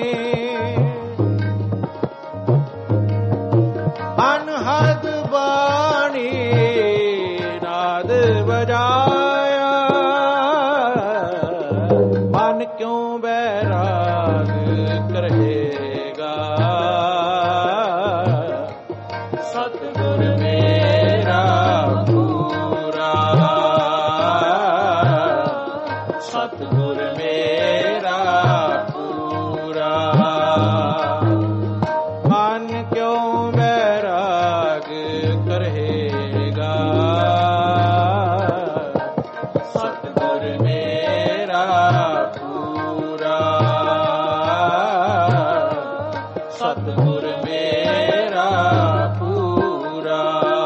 [SPEAKER 1] ਅਨਹਦ ਬਾਣੀ ਨਾਦ ਵਜਾਇਆ। ਮਨ ਕਿਉਂ ਬੈਰਾਗ ਕਰੇਗਾ। ਸਤਿਗੁਰ ਮੇਰਾ ਪੂਰਾ। ਸਤਿਗੁਰ ਮੇਰਾ ਪੂਰਾ। ਮਨ ਕਿਉਂ ਬੈਰਾਗ ਕਰੇਗਾ। ਸਤਿਗੁਰ ਮੇਰਾ ਪੂਰਾ। ਸਤਿਗੁਰ ਮੇਰਾ ਪੂਰਾ।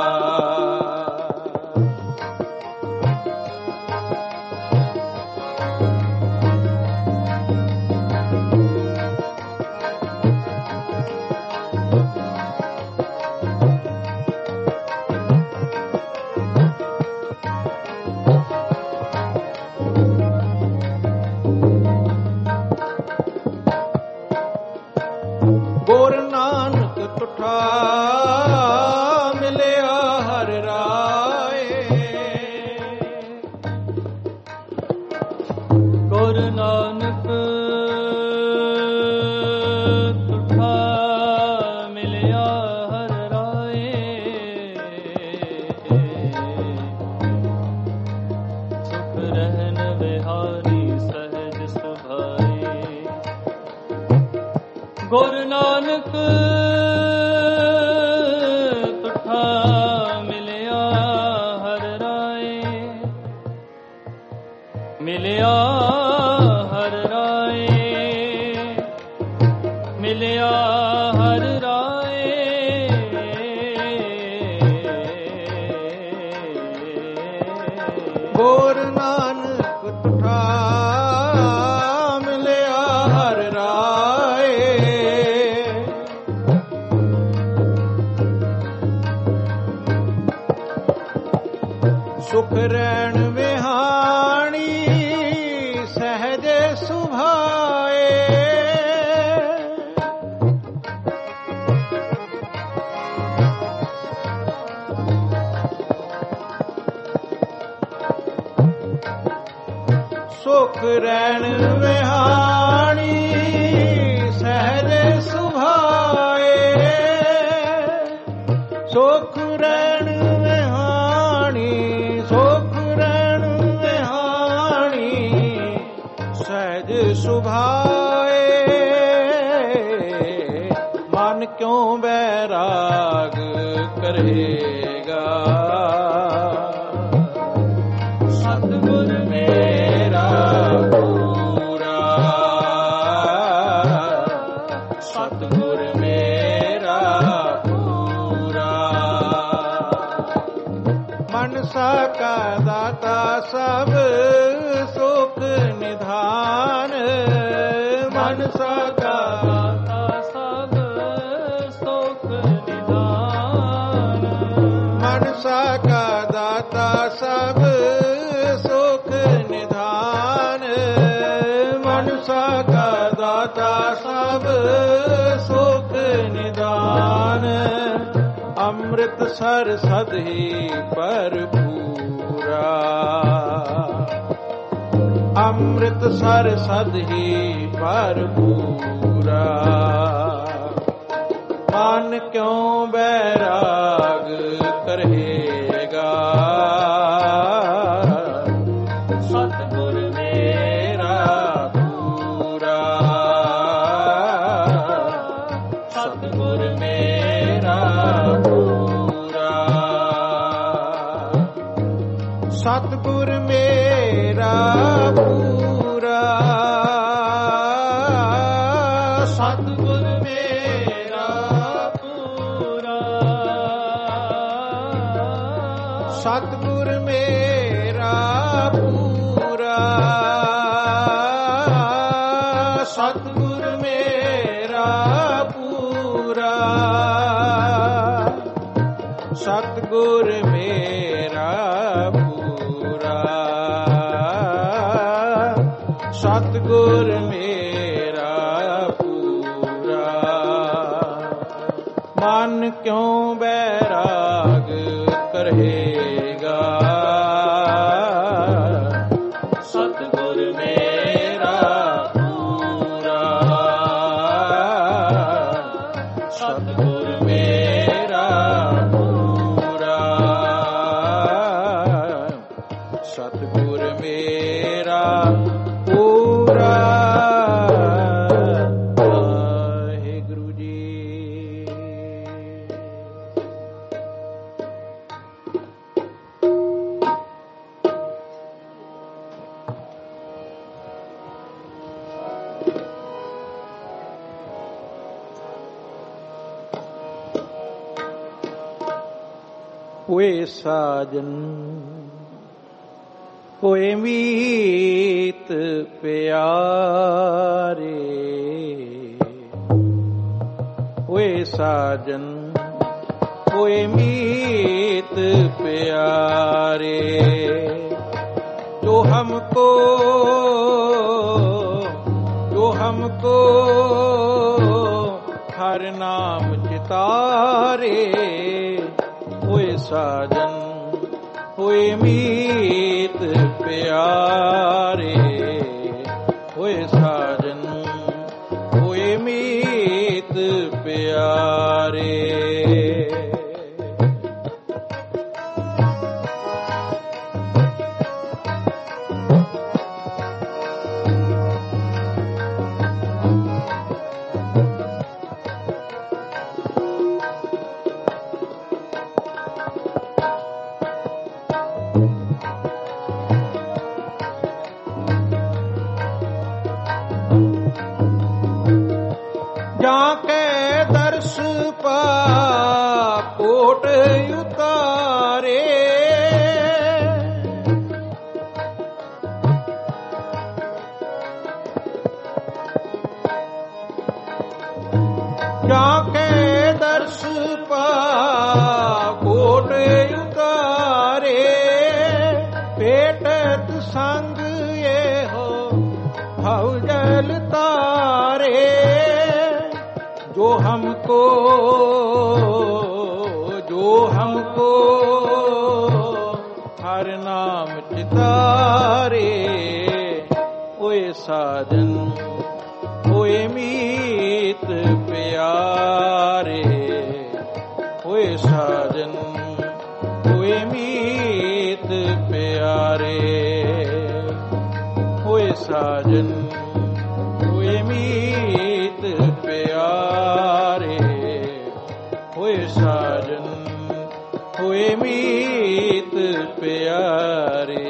[SPEAKER 1] ਗੁਰ ਨਾਨਕ ਤੁਠਾ ਮਿਲਿਆ ਹਰਿ ਰਾਏ।
[SPEAKER 2] ਗੁਰ ਨਾਨਕ ਤੁਠਾ ਮਿਲਿਆ ਹਰਿ ਰਾਏ। ਸੁਖ ਰਹਿਨ ਵਿਹਾਰੀ ਸਹਿਜ ਸੁਭਾਏ। ਗੁਰ ਨਾਨਕ ਤੁਠਾ ਮਿਲਿਆ ਹਰਿ ਰਾਏ। ਮਿਲਿਆ ਹਰਿ ਰਾਏ। ਮਿਲਿਆ ਹਰਿ ਰਾਏ।
[SPEAKER 1] ਗੁਰ ਨਾਨਕ ਤੁਠਾ ਮਿਲਿਆ ਹਰਿ ਰਾਏ। ਸੁਖ ਰਹਿਣ ਵਿਹਾਣੀ ਸਹਿਜ ਸੁਭਾਏ। ਸੁਖ ਰਹਿਣ ਵਿਹਾਣੀ ਸਹਿਜ ਸੁਭਾਏ। ਸੁਖ ਰਹਿਣ ਵਿਹਾਣੀ ਸੁਖ ਰਹਿਣ ਵਿਹਾਣੀ ਸਹਿਜ ਸੁਭਾਏ। ਮਨ ਕਿਉਂ ਬੈਰਾਗ ਕਰੇਗਾ। ਸਤਿਗੁਰ ਮੇਰਾ ਪੂਰਾ। ਸਤਿਗੁਰ ਮੇਰਾ ਪੂਰਾ। ਮਨਸਾ ਕਾ ਦਾਤਾ ਸਭ ਸੁਖ ਨਿਧਾਨ। ਮਨਸਾ ਕਾ
[SPEAKER 2] ਦਾਤਾ ਸਭ ਸੁਖ ਨਿਧਾਨ।
[SPEAKER 1] ਮਨਸਾ ਕਾ ਦਾਤਾ ਸਭ ਸੁਖ ਨਿਧਾਨ। ਮਨਸਾ ਕਾ ਦਾਤਾ ਸਭ ਸੁਖ ਨਿਧਾਨ। ਅੰਮ੍ਰਿਤ ਸਰ ਸਦਹੀ ਭਰਪੂਰਾ। ਅੰਮ੍ਰਿਤ ਸਰ ਸਦਹੀ ਭਰਪੂਰਾ। ਮਨ ਕਿਉ ਬੈਰਾਗ ਕਰੇਗਾ।
[SPEAKER 2] ਸਤਿਗੁਰ
[SPEAKER 1] ਮੇਰਾ ਪੂਰਾ। ਸਤਿਗੁਰ ਮੇਰਾ ਪੂਰਾ। ਸਤਿਗੁਰ ਮੇਰਾ ਪੂਰਾ। ਸਤਿਗੁਰ ਮੇਰਾ
[SPEAKER 2] ਪੂਰਾ।
[SPEAKER 1] ਸਤਿਗੁਰ ਮੇਰਾ ਪੂਰਾ। ਸਤਿਗੁਰ ਮੇਰਾ ਪੂਰਾ। ਸਤਿਗੁਰ ਮੇਰਾ ਪੂਰਾ। ਸਤਿਗੁਰ ਮੇਰਾ ਪੂਰਾ। ਮਨ ਕਿਉ ਬੈਰਾਗ ਕਰੇਗਾ। ਸਤਿਗੁਰ ਮੇਰਾ ਪੂਰਾ। ਸਤਿਗੁਰ ਮੇਰਾ ਪੂਰਾ। ਸਤਿਗੁਰ ਮੇਰਾ ਪੂਰਾ। ਵਾਹਿਗੁਰੂ ਜੀ। ਹੋਏ ਸਾਜਨ ਹੋਏ ਮੀਤ ਪਿਆਰੇ। ਹੋਏ ਸਾਜਨ ਹੋਏ ਮੀਤ ਪਿਆਰੇ। ਜੋ ਹਮਕੋ ਜੋ ਹਮਕੋ ਹਰ ਨਾਮ ਚਿਤਾਰੇ। ਹੋਏ ਸਾਜਨ ਹੋਏ ਮੀਤ ਪਿਆਰੇ। ਹੋਏ ਸਾਜਨ ਹੋਏ ਮੀਤ ਪਿਆਰੇ। ਜਾਂ ਕੇ ਦਰਸ ਪਾ ਕੋਟ ਉਤਾਰੇ। ਜਾਂ ਕੇ ਦਰਸ ਪਾ ਕੋਟ ਉਤਾਰੇ। ਭੇਟਤ ਸੰਗ ਇਹੋ ਭਉ ਜਲ ਤਾਰੇ। जो हमको जो हमको हर नाम चितारे। ओए साजन ओए मीत प्यारे। ओए साजन ओए मीत प्यारे। ओए साजन ओए मीत प्यारे। होए साजन होए मीत प्यारे।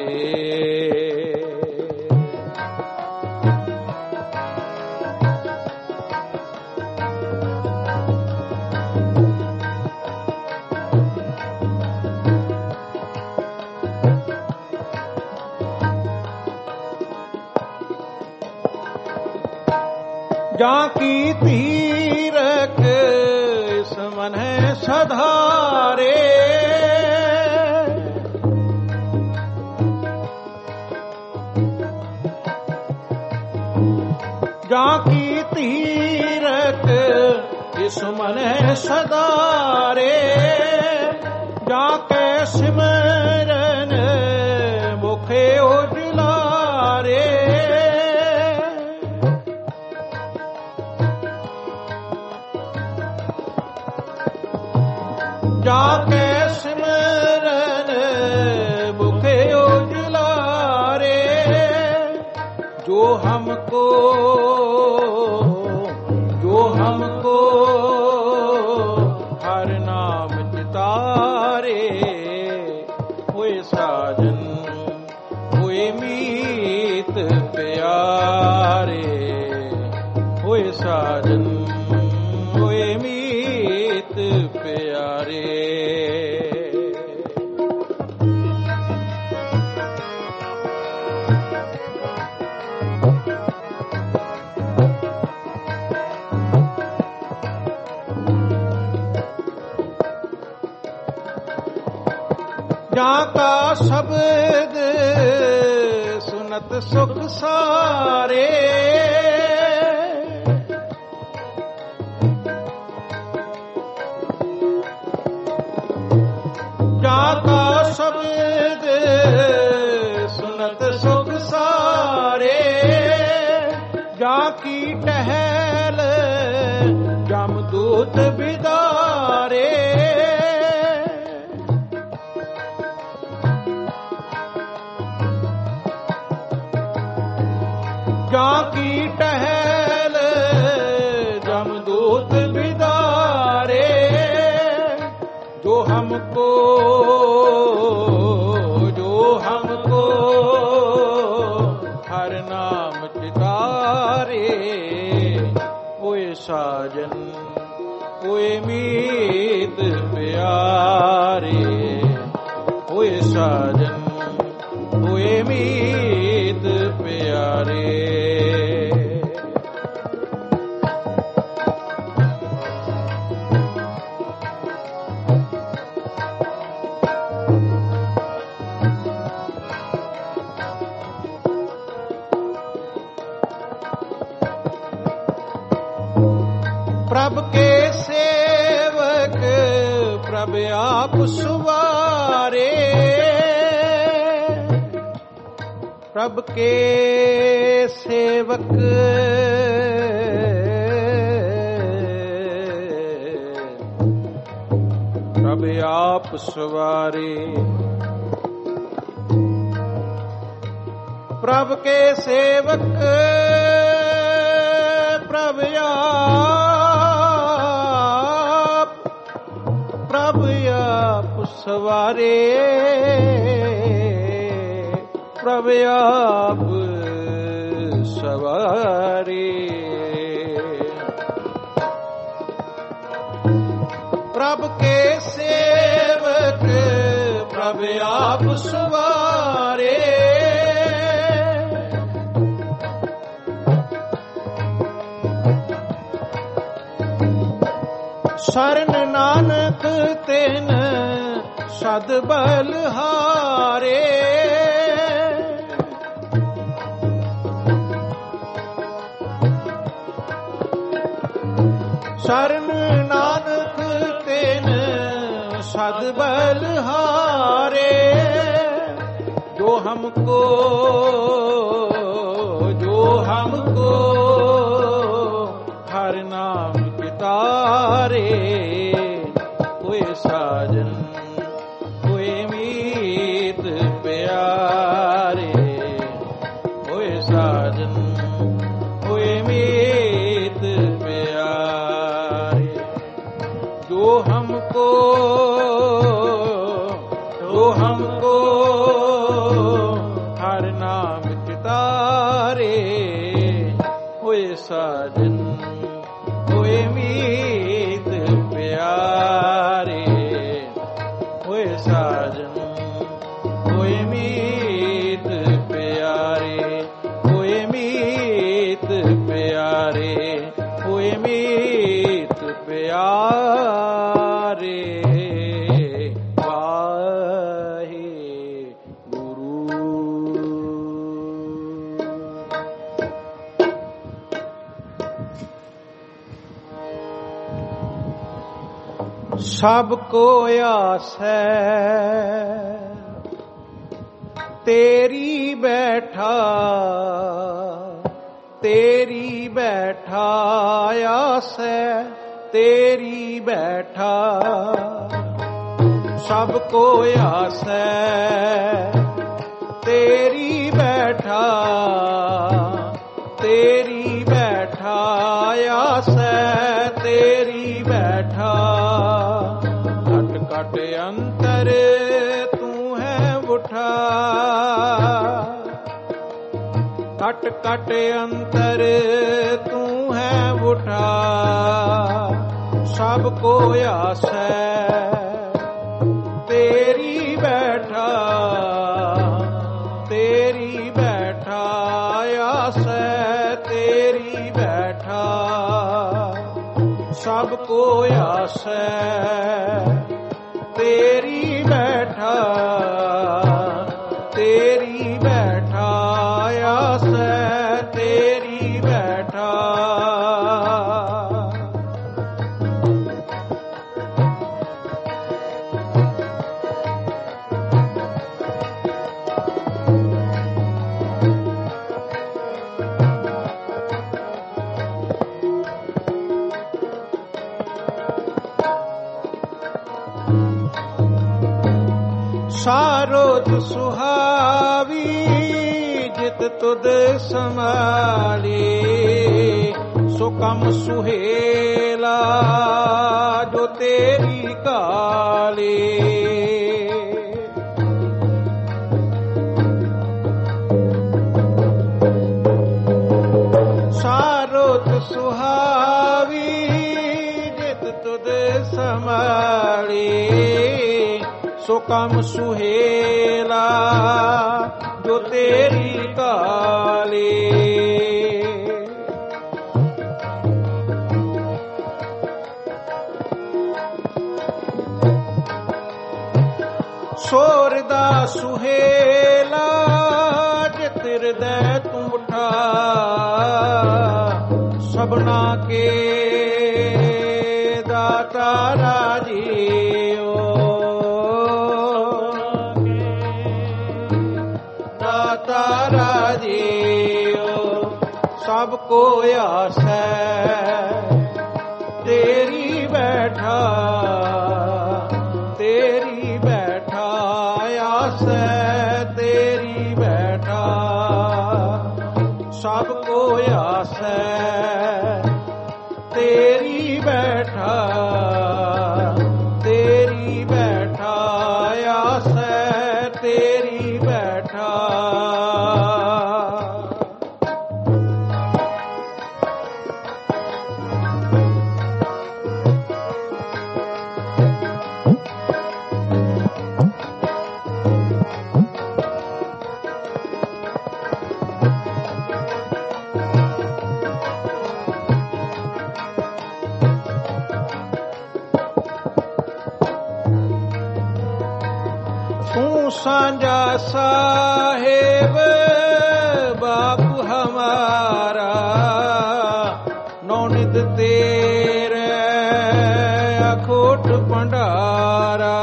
[SPEAKER 1] ਜਾਂ ਕੀ ਧੀਰਕ ਇਸ ਮਨ ਹੈ ਸਧਾਰੇ, ਜਾਂ ਕੀ ਧੀਰਕ ਇਸ ਮਨ ਹੈ ਸਧਾਰੇ, ਜਾਂ ਕੈ ਸਿਮਰਨ ਮੁਖੇ ਉਜਲਾਰੇ, ਜਾਂ ਕੈ ਸਿਮਰਨ ਮੁਖੇ ਉਜਲਾਰੇ, ਜੋ ਹਮਕੋ ਜੋ ਹਮਕੋ ਹਰ ਨਾਮ ਚਿਤਾਰੇ, ਹੋਏ ਸਾਜਨ ਹੋਏ ਮੀਤ ਪਿਆਰੇ, ਹੋਏ ਸਾਜਨ ਹੋਏ ਮੀਤ ਪਿਆਰੇ। ਜਾਂ ਕਾ ਸ਼ਬਦ ਸੁਨਤ ਸੁਖ ਸਾਰੇ, ਜਾਂ ਕਾ ਸ਼ਬਦ ਸੁਨਤ ਸੁਖ ਸਾਰੇ, ਜਾਂ ਕੀ ਟਹਿਲ ਜਮਦੂਤ ਬਿਦਾਰੇ, ਜਾਂ ਕੀ ਟਹਿਲ ਜਮਦੂਤ ਬਿਦਾਰੇ, ਜੋ ਹਮਕੋ ਜੋ ਹਮਕੋ ਹਰ ਨਾਮ ਚਿਤਾਰੇ, ਹੋਏ ਸਾਜਨ ਹੋਏ ਮੀਤ ਪਿਆਰੇ, ਹੋਏ ਸਾਜਨ ਹੋਏ ਮੀਤ ਪਿਆਰੇ। ਪ੍ਰਭ ਕੇ ਸੇਵਕ ਪ੍ਰਭ ਆਪ ਸੁਵਾਰੇ, ਪ੍ਰਭ ਕੇ ਸੇਵਕ ਪ੍ਰਭ ਆਪ ਸਵਾਰੇ, ਪ੍ਰਭ ਕੇ ਸੇਵਕ ਪ੍ਰਭ ਆਪ ਪ੍ਰਭ ਆਪ ਸਵਾਰੇ, ਪ੍ਰਭ ਆਪ ਸਵਾਰੇ, ਪ੍ਰਭ ਕੇ ਸੇਵਕ ਪ੍ਰਭ ਆਪ ਸਵਾਰੇ, ਸ਼ਰਨ ਨਾਨਕ ਤਿਨ ਸਦ ਬਲਹਾਰੇ, ਸ਼ਰਨ ਨਾਨਕ ਤਿਨ ਸਦ ਬਲਹਾਰੇ, ਜੋ ਹਮਕੋ ਜੋ ਹਮਕੋ ਹਰ ਨਾਮ ਚਿਤਾਰੇ, ਹੋਏ ਸਾਜਨ ਹੋਏ ਮੀਤ ਪਿਆਰੇ, ਹੋਏ ਸਾਜਨ ਹੋਏ ਮੀਤ ਪਿਆਰੇ, ਜੋ ਹਮਕੋ ਜੋ ਹਮਕੋ ਹਰ ਨਾਮ ਚਿਤਾਰੇ, ਹੋਏ ਸਾਜਨ ਹੋਏ ਮੀਤ ਪਿਆਰੇ, ਹੋਏ ਸਾਜਨ ਹੋਏ ਮੀਤ ਪਿਆਰੇ, ਹੋਏ ਮੀਤ ਪਿਆਰੇ। ਸਭ ਕੋ ਆਸੈ ਤੇਰੀ ਬੈਠਾ, ਤੇਰੀ ਬੈਠਾ ਆਸੈ ਤੇਰੀ ਬੈਠਾ। ਸਭ ਕੋ ਆਸੈ ਤੇਰੀ ਬੈਠਾ, ਤੇਰੀ ਬੈਠਾ ਆਸੈ ਤੇਰੀ ਬੈਠਾ। ਘਟ ਘਟ ਅੰਤਰ ਤੂੰ ਹੈ ਉਠਾ, ਘਟ ਘਟ ਅੰਤਰ ਤੂੰ ਹੈ ਉਠਾ। ਸਭ ਕੋ ਆਸੈ ਤੇਰੀ ਬੈਠਾ, ਤੇਰੀ ਬੈਠਾ ਆਸੈ ਤੇਰੀ ਬੈਠਾ। ਸਭ ਕੋ ਆਸੈ ਤੇਰੀ ਬੈਠਾ, ਤੇਰੀ ਬੈਠਾ ਆਸੈ ਤੇਰੀ ਬੈਠਾ। ਸਾਰੋਦ ਸੁਹਾਵੀ ਜਿਤ ਤੁਧ ਸੰਭਾਲੇ, ਸੋ ਕਮ ਸੁਹੇਲਾ ਜੋ ਤੇਰੀ ਕਾਲੇ। ਸਾਰੋਦ ਸੁਹਾਵੀ ਜਿਤ ਤੁਧ ਸੰਭਾਲੇ, ਸੋ ਕਮ ਸੁਹੇਲਾ ਜੋ ਤੇਰੀ ਕਾਲੇ। ਸੋਰ ਦਾ ਸੁਹੇਲਾ ਜਿਤ ਹਿਰਦੈ ਤੂੰ ਉਠਾ, ਸਭਨਾ ਕੇ ਦਾਤਾ ਰਾਜੀਓ। ਤਾਰਾ ਜੀਓ ਸਭ ਕੋ ਆਸੈ ਤੇਰੀ ਬੈਠਾ, ਤੇਰੀ ਬੈਠਾ ਆਸੈ ਤੇਰੀ ਬੈਠਾ। ਸਭ ਕੋ ਆਸੈ ਤੇਰੀ ਬੈਠਾ, ਤੇਰੀ ਬੈਠਾ ਆਸੈ ਤੇਰੀ ਬੈਠਾ। ਸਾਂਝਾ ਸਾਹਿਬ ਬਾਪੂ ਹਮਾਰਾ, ਨੌਨਿਤ ਤੇਰੇ ਅਖੋਟ ਭੰਡਾਰਾ।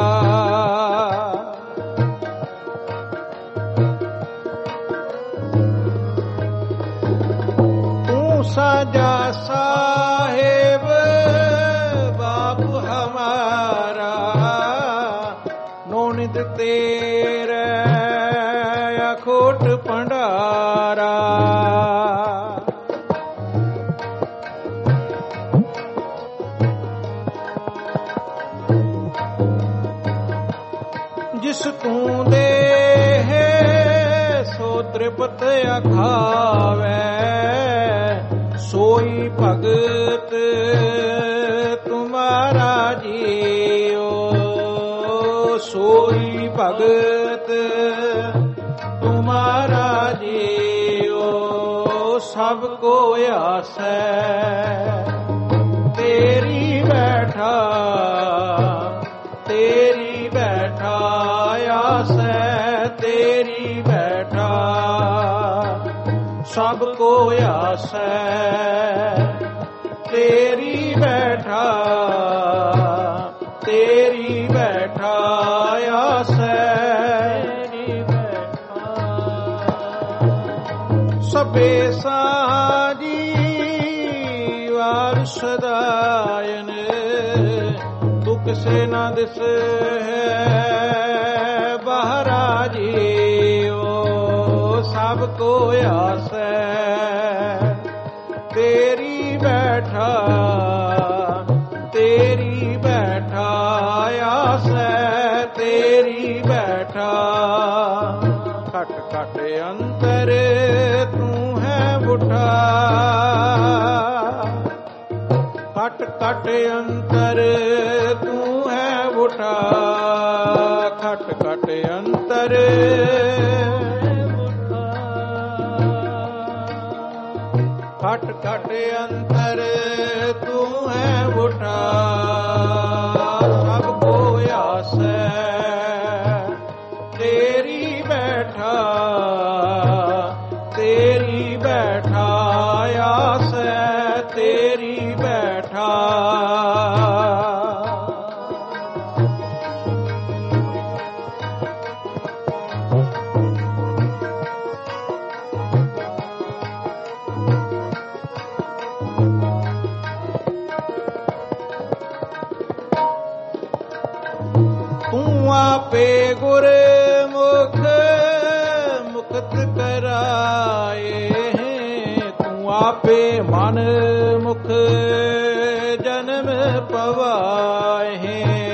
[SPEAKER 1] ਤੂੰ ਸਾਂਝਾ ਸਾਹਿਬ ਬਾਪੂ ਹਮਾਰਾ, ਨੌਨਿਤ ਤੇਰੇ ਅਖੋਟ ਭੰਡਾਰਾ। ਜਿਸ ਤੂੰ ਦੇ ਸੋ ਤ੍ਰਿਪਤ ਅਖਾਵੈ, ਸੋਈ ਭਗਤ ਤੁਮਾਰਾ ਜੀਓ। ਸੋਈ ਭਗਤ ਤੁਮਾਰਾ ਜੀਓ। ਸਭ ਕੋ ਆਸੈ ਤੇਰੀ ਬੈਠਾ, ਤੇਰੀ ਬੈਠਾ ਆਸੈ ਤੇਰੀ ਬੈਠਾ। ਸਭ ਕੋ ਆਸੈ ਤੇਰੀ ਬੈਠਾ, ਤੇਰੀ ਬੈਠਾ ਆਸੈ।
[SPEAKER 2] ਤੇਰੀ ਬੈਠਾ
[SPEAKER 1] ਸਭੇ ਸਾਜੀ ਵਾਰ ਸਦਾਇਨ ਤੂੰ ਕਿਸੇ ਨਾ ਦਿਸ ਹੈ ਬਾਹਰਾ ਜੀਓ ਸਭ ਕੋ ਆਸੈ। ਤੇਰੀ ਬੈਠਾ ਤੇਰੀ ਬੈਠਾ ਆਸੈ। ਤੇਰੀ ਬੈਠਾ ਘਟ ਘਟ ਅੰਤਰ ਤੂੰ ਹੈ ਬੁੱਢਾ। ਘਟ ਘਟ ਅੰਤਰ ਤੂੰ ਹੈ ਬੁੱਢਾ। ਘਟ ਘਟ ਅੰਤਰ ਘਟ ਘਟ ਅੰਤਰ ਤੂੰ ਹੈ ਬੁੱਢਾ। ਸਭ ਕੋ ਆਸੈ। ਤੇਰੀ ਬੈਠਾ ਤੇਰੀ ਬੈਠਾ ਆਸੈ। ਤੇਰੀ ਬੈਠਾ ਤੂੰ ਆਪੇ ਗੁਰ ਮੁਖ ਮੁਕਤ ਕਰਾਏ। ਤੂੰ ਆਪੇ ਮਨ ਮੁਖ ਜਨਮ ਪਵਾਏ।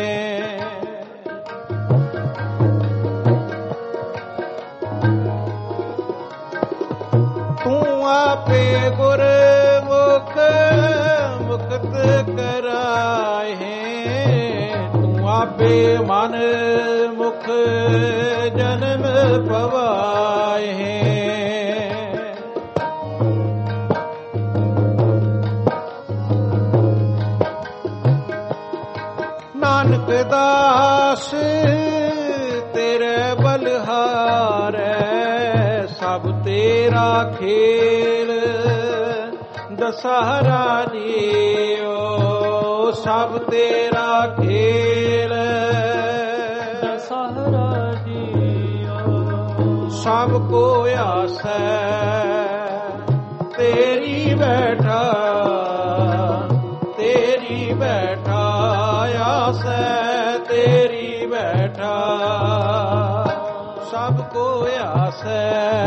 [SPEAKER 1] ਤੂੰ ਆਪੇ ਗੁਰ ਮੁਖ ਮੁਕਤ ਕਰਾਏ। ਤੂੰ ਆਪੇ ਮਨ ਮੁਖ ਜਨਮ ਪਵਾਏ। ਨਾਨਕ ਦਾਸ ਤੇਰੇ ਬਲਹਾਰੈ। ਸਭ ਤੇਰਾ ਖੇਲ ਦਸਹਰਾ ਜੀਓ ਸਭ ਤੇਰਾ ਖੇਲ।
[SPEAKER 2] ਦਸਹਰਾ ਜੀਓ
[SPEAKER 1] ਸਭ ਕੋ ਆਸੈ। ਤੇਰੀ ਬੈਠਾ ਤੇਰੀ ਬੈਠਾ ਆਸੈ। ਤੇਰੀ ਬੈਠਾ ਸਭ ਕੋ ਆਸੈ।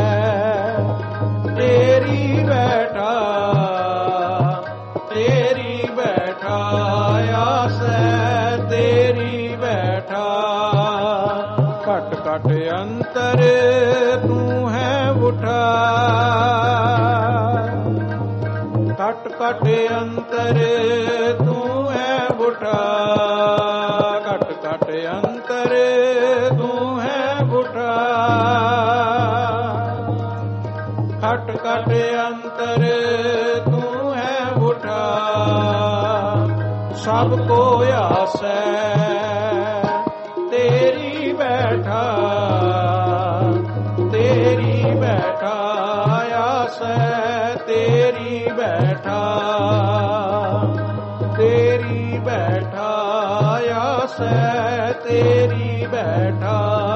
[SPEAKER 1] ਤੇਰੀ ਬੈਠਾ ਤੇਰੀ ਬੈਠਾ ਆਸੈ। ਤੇਰੀ ਬੈਠਾ ਘਟ ਘਟ ਅੰਤਰ ਤੂੰ ਹੈ ਬੁੱਢਾ। ਘਟ ਘਟ ਅੰਤਰ ਤੂੰ ਹੈ ਬੁੱਢਾ। ਘਟ ਘਟ ਅੰਤਰ ਤੂੰ ਹੈ ਬੁੱਢਾ। ਘਟ ਘਟ ਅੰਤਰ ਤੂੰ ਹੈ ਬੁੱਢਾ। ਸਭ ਕੋ ਆਸੈ। ਤੇਰੀ ਬੈਠਾ ਤੇਰੀ ਬੈਠਾ ਆਸੈ। ਤੇਰੀ ਬੈਠਾ ਤੇਰੀ ਬੈਠਾ ਆਸੈ। ਤੇਰੀ ਬੈਠਾ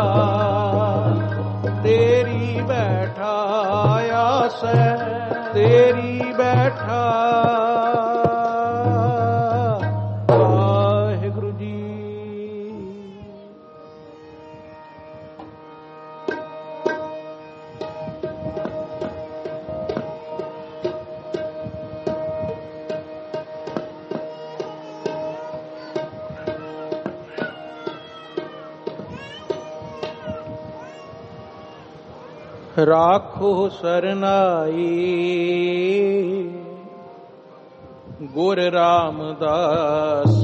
[SPEAKER 1] ਤੇਰੀ ਬੈਠਾ ਆਸੈ। ਤੇਰੀ ਬੈਠਾ। ਵਾਹਿਗੁਰੂ ਜੀ। ਰਾਖੋ ਸਰਨਾਈ ਗੁਰ ਰਾਮਦਾਸ।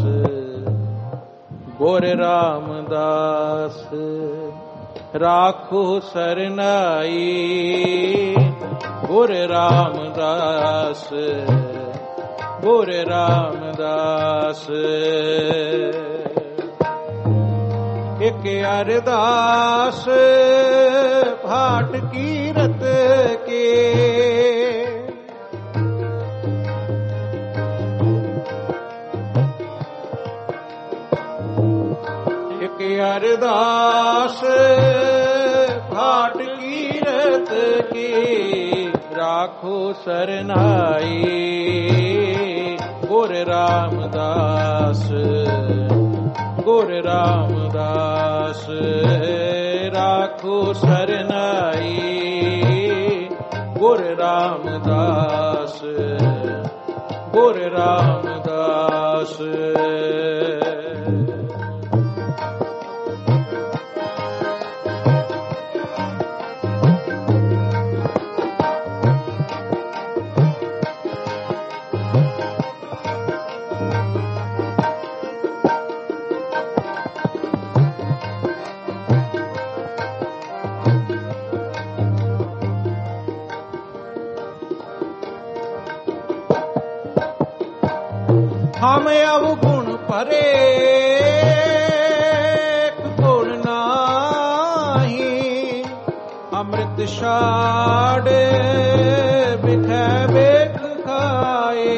[SPEAKER 1] ਗੁਰ ਰਾਮਦਾਸ ਰਾਖੋ ਸਰਨਾਈ ਗੁਰ ਰਾਮਦਾਸ। ਗੁਰ ਰਾਮਦਾਸ ਇਕ ਅਰਦਾਸ ਭਾਟ ਕੀਰਤ ਕੇ। अरदास भाट कीरत की राखो सरनाई गुर रामदास गुर रामदास राखो सरनाई गुर रामदास गुर रामदास। हम अवगुण परे गुण नाही अमृत छाड़ बिखै बेख खाए।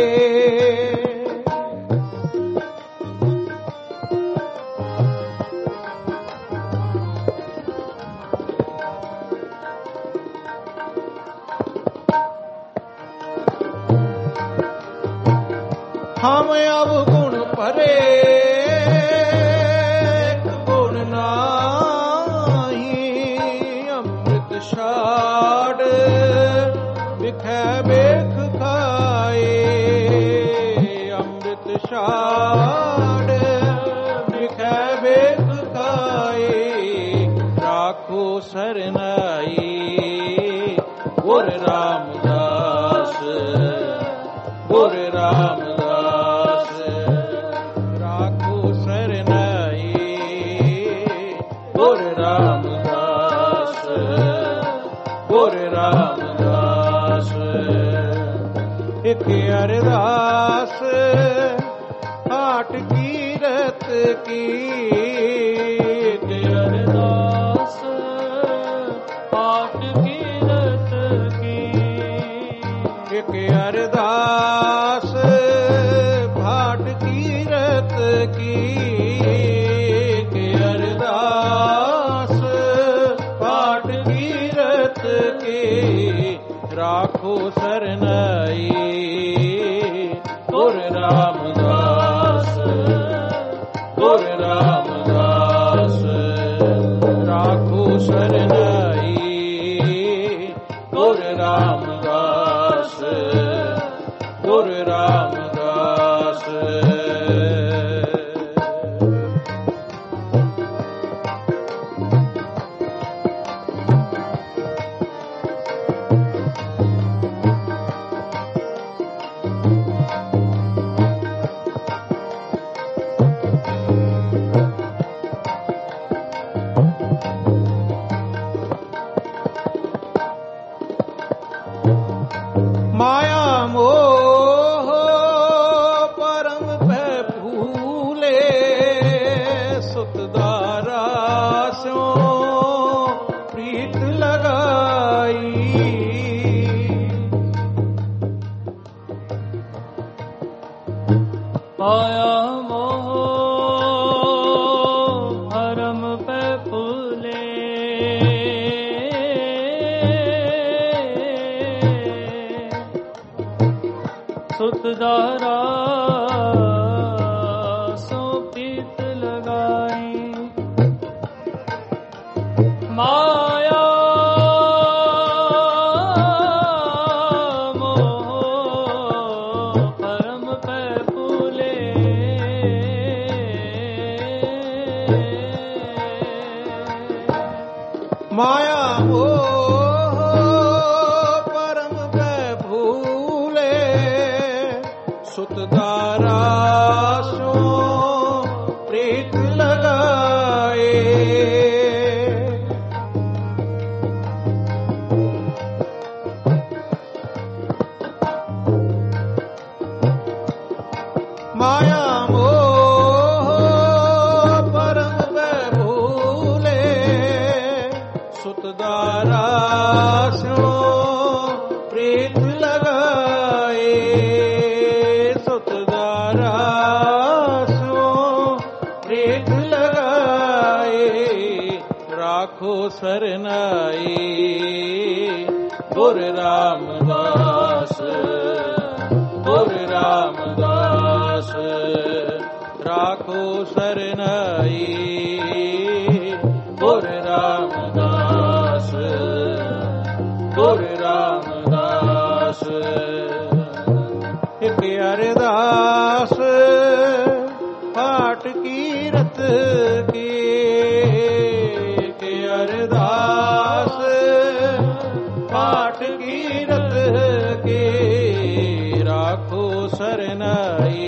[SPEAKER 1] हम अवगुण परे गुण नाही अमृत छाड़ बिखै बेख खाए। अमृत छाड़ बिखै बेख खाए राखो सरनाई गुर रामदास गुर रामदास राखो सरनाई गुर रामदास गुर रामदास। एक अरदास हाट कीरत की एक अरदास हाट कीरत की एक अरदास भाट कीरत की एक अरदास भाट कीरत की राखो सरनाई गुर रामदास गुर रामदास राखो सरनाई गुर रामदास गुर रामदास। माया मोह परम पे भूले सुतदारा स्यों प्रीत लगाई।
[SPEAKER 2] माया मोह भरम पे फूले सुतदारा सो प्रीत लगाई। माया मोह परम पे फूले
[SPEAKER 1] माया मोह परम पे भूले सुतदारा सो प्रीत लगाए। माया मोह परम पे भूले सुतदारा सो प्रीत लगाए। सुतदारा सो प्रीत लगाए सरनाई गुर रामदास गुर रामदास राखो सरनाई गुर रामदास गुर रामदास एक अरदास पाठ कीरत की एक अरदास पाठ कीरत की राखो सरनाई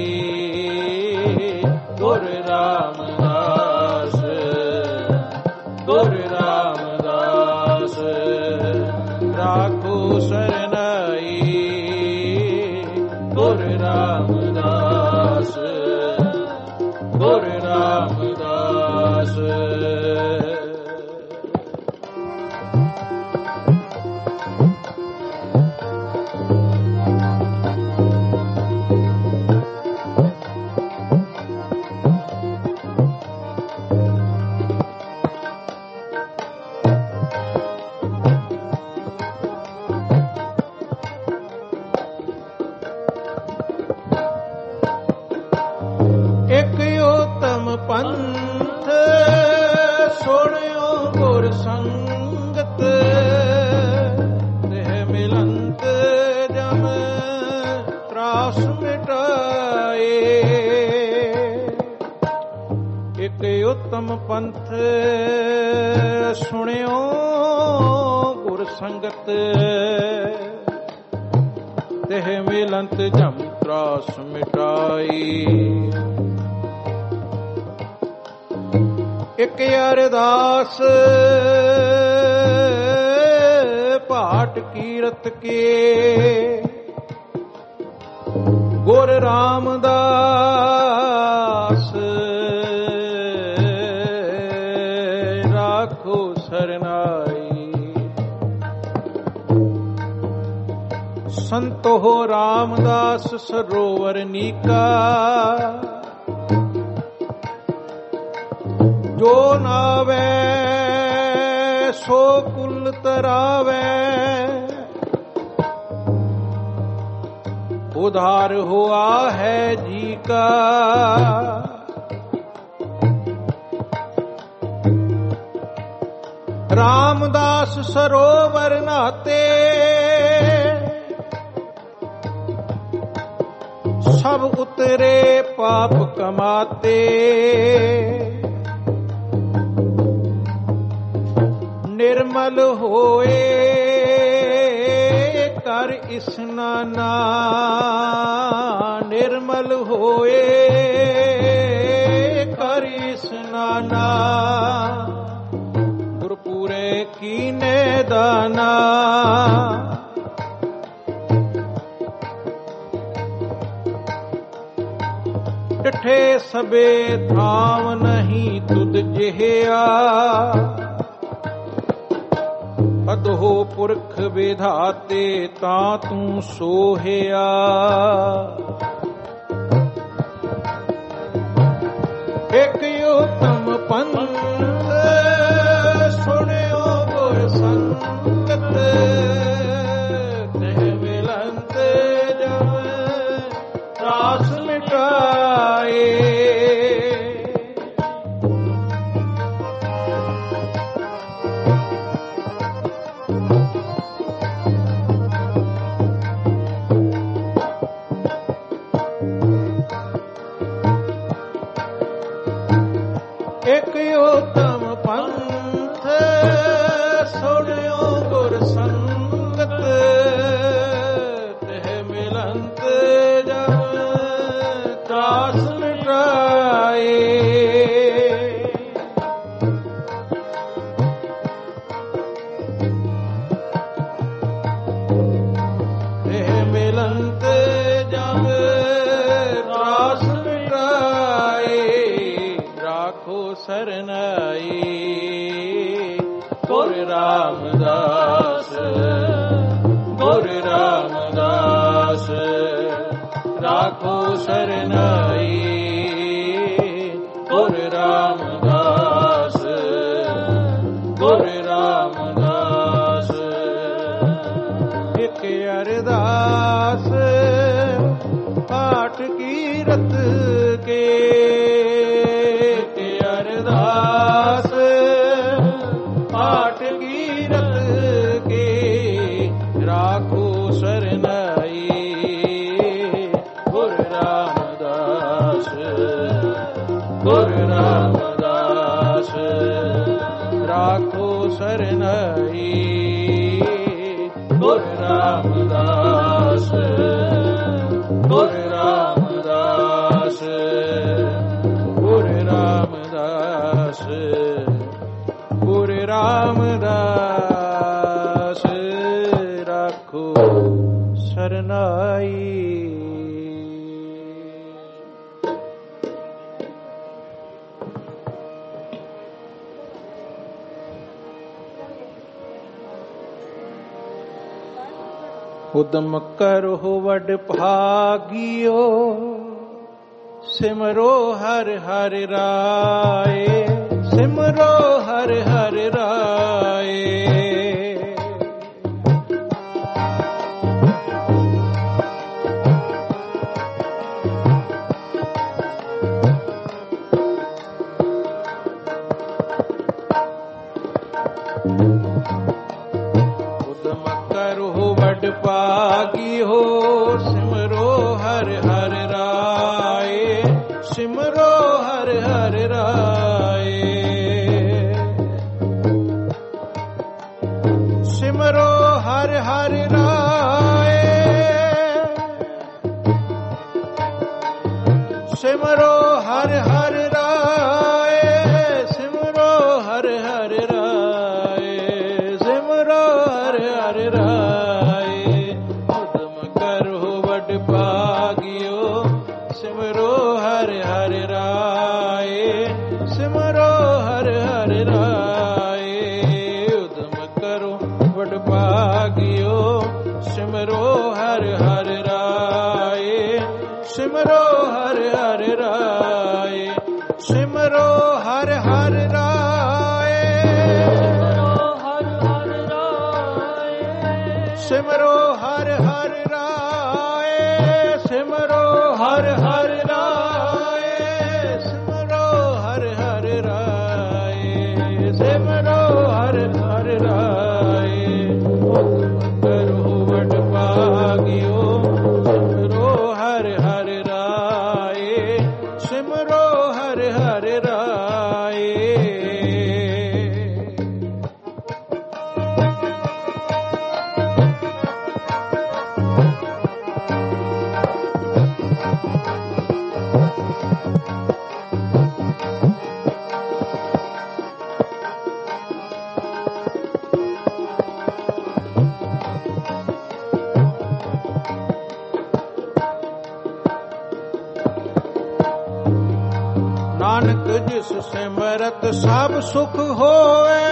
[SPEAKER 1] गुर रामदास गुर रामदास राखो सरनाई गुर रामदास गुर रामदास पंथ सोनियो गुर संगत देह मिलंत जम त्रास मिटाए एक उत्तम पंथ सुनियो गुर संगत देह मिलंत जम त्रास मिटाई एक अरदास पाठ कीरत के गुर रामदास राखो सरनाई संतो हो रामदास सरोवर नीका जो नावे सो कुल तरावे उधार हुआ है जी का रामदास सरोवर नहाते सब उतरे पाप कमाते निर्मल होए कर स्नाना निर्मल होए कर स्नाना गुरपुरे कीने दाना डठे सबे धाम नहीं तुद जिहिया अदहो पुरख विधाते ता तू सोहिया एक उत्तम पंथ सुनियो गुर संगत देह मिलंत जम त्रास मिटाए एक उत्तम पंथ सुनियो गुर संगत देह मिलंत जम त्रास मिटाए देह मिलंत जम त्रास मिटाए राखो सरनाई गुर रामदास गुर रामदास राखो सरनाई गुर रामदास गुर राम ਗੁਰ ਰਾਮਦਾਸ ਗੁਰ ਰਾਮਦਾਸ ਗੁਰ ਰਾਮਦਾਸ ਗੁਰ ਰਾਮਦਾਸ ਰਾਖੋ ਸਰਨਾਈ। ਉਦਮ ਕਰੋ ਵਡ ਭਾਗਿਓ ਸਿਮਰੋ ਹਰਿ ਹਰਿ ਰਾਏ ਸਿਮਰੋ ਹਰਿ ਹਰਿ ਰਾਏ। ਉਦਮ ਕਰੋ ਵਡ ਭਾਗਿਓ ਸਿਮਰੋ ਹਰਿ ਹਰਿ ਰਾਏ ਸਿਮਰੋ ਹਰਿ ਹਰਿ ਰਾਏ। ਸਿਮਰੋ ਹਰਿ ਹਰਿ ਰਾਏ ਸਿਮਰੋ ਹਰਿ ਹਰਿ ਰਾਏ ਸਿਮਰੋ ਹਰਿ ਹਰਿ ਰਾਏ ਸਿਮਰੋ ਹਰਿ ਹਰਿ ਰਾਏ। ਉਦਮ ਕਰੋ ਵਡ ਭਾਗਿਓ ਸਿਮਰੋ ਹਰਿ ਹਰਿ ਰਾਏ ਸਿਮਰੋ ਹਰਿ ਹਰਿ ਰਾਏ। ਉਦਮ ਕਰੋ ਵਡ ਭਾਗਿਓ ਸਿਮਰੋ ਹਰਿ ਹਰਿ ਰਾਏ ਸਿਮਰੋ ਹਰਿ ਹਰਿ ਰਾਏ ਸਿਮਰੋ ਹਰਿ ਹਰਿ ਰਾਏ ਸਿਮਰੋ ਹਰਿ ਹਰਿ ਰਾਏ ਸਿਮਰੋ ਹਰਿ ਹਰਿ ਰਾਏ ਸਿਮਰੋ ਹਰਿ ਹਰਿ ਰਾਏ ਸਿਮਰੋ ਹਰਿ ਹਰਿ ਰਾਏ। ਉਦਮ ਕਰੋ ਵਡ ਭਾਗਿਓ ਸਿਮਰੋ ਹਰਿ ਹਰਿ ਰਾਏ ਸਿਮਰੋ ਹਰਿ ਹਰਿ ਰਾਏ। ਨਾਨਕ ਜਿਸ ਸਿਮਰਤ ਸਭ ਸੁਖ ਹੋਵੇ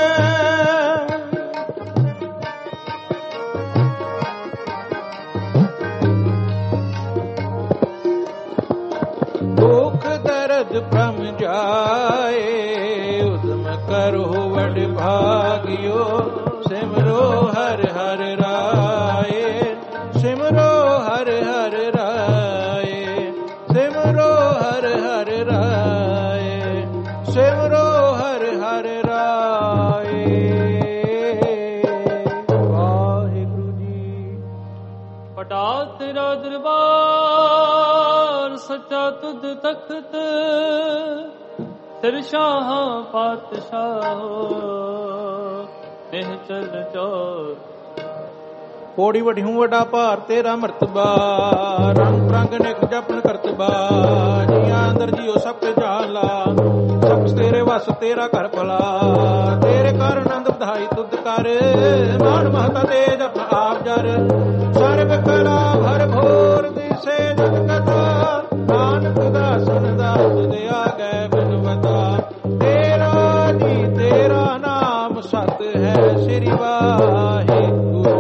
[SPEAKER 1] ਦੁਖ ਦਰਦ ਭ੍ਰਮ ਜਾਏ। ਉਦਮ ਕਰੋ ਵਡ ਭਾਗਿਓ ਸਿਮਰੋ ਹਰਿ ਹਰਿ ਰਾਏ ਸਿਮਰੋ ਹਰਿ ਹਰਿ ਰਾਏ ਸਿਮਰੋ ਹਰਿ ਹਰਿ ਰਾਏ ਸਿਮਰੋ ਹਰਿ ਹਰਿ ਰਾਏ। ਵਾਹਿਗੁਰੂ ਜੀ।
[SPEAKER 2] ਵੱਡਾ ਤੇਰਾ ਦਰਬਾਰ ਸੱਚਾ ਤੁਧ ਤਖਤ ਸਿਰ ਸ਼ਾਹ ਪਾਤਸ਼ਾਹੋ ਇਹ ਚਲ ਚੋਰ।
[SPEAKER 1] ਕੋੜੀ ਵਡਿਉ ਵੱਡਾ ਭਾਰ ਤੇਰਾ ਮਰਤਬਾ ਰੰਗ ਰੰਗ ਨਿਕ ਜਪਨ ਕਰਤਬਾ। ਜੀਆਂ ਅੰਦਰ ਜੀਓ ਸਭ ਤੇ ਜਾਲਾ ਸਭ ਤੇਰੇ ਵਸ ਤੇਰਾ ਘਰ ਭਲਾ। ਤੇਰੇ ਕਰ ਆਨੰਦ ਵਧਾਈ ਤੁਧ ਕਰ ਮਾਨ ਮਹਤਾ ਤੇ ਜਪ ਆਪ ਜਰ। ਸਰਬ ਕਲਾ ਭਰਪੂਰ ਦਿਸੇ ਜਗ ਕਥਾ ਨਾਨਕ ਦਾਸਨ ਦਾਸ ਦੇ ਆਗੇ ਬਿਨਵਤਾ। ਤੇਰਾ ਜੀ ਤੇਰਾ ਨਾਮ ਸਤ ਹੈ ਸ੍ਰੀ ਵਾਹਿਗੁਰੂ।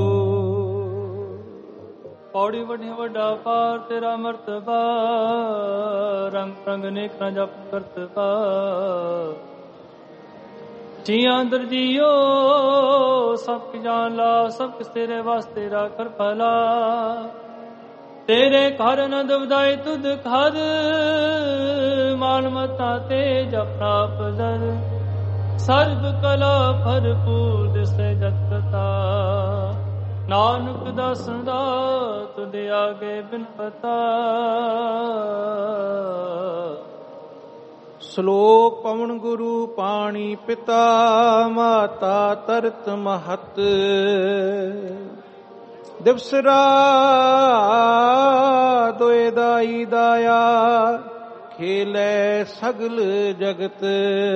[SPEAKER 2] ਪੌੜੀ ਵਡਿ ਵੱਡਾ ਪਾਰ ਤੇਰਾ ਮਰਤਬਾ ਰੰਗ ਰੰਗ ਨੇਕਾਂ ਜਪ ਕਰਤਬਾ। ਜੀਆਂ ਅੰਦਰ ਜੀਓ ਸਭ ਕੀ ਜਾਨ ਲਾ ਸਭ ਕਿਸ ਤੇਰੇ ਵਾਸਤੇ ਰਾਖਰ ਭਲਾ। ਤੇਰੇ ਘਰ ਆਨੰਦ ਵਧਾਏ ਤੁਧ ਘਰ ਮਾਨ ਮਤਾ ਤੇ ਜਪਨਾ ਪਦਰ। ਸਰਬ ਕਲਾ ਭਰਪੂਰ ਦਿਸੇ ਜਤ ਕਥਾ ਨਾਨਕ ਦਾਸਨ ਦਾ ਤੁਧ ਆਗੇ ਬਿਨ ਪਤਾ।
[SPEAKER 1] ਸ਼ਲੋਕ ਪਵਨ ਗੁਰੂ ਪਾਣੀ ਪਿਤਾ ਮਾਤਾ ਤਰਤ ਮਹਤ ਦਿਵਸ ਰਾਤ ਦੋਇ ਦਾਈ ਦਾਇਆ ਖੇਲੇ ਸਗਲ ਜਗਤ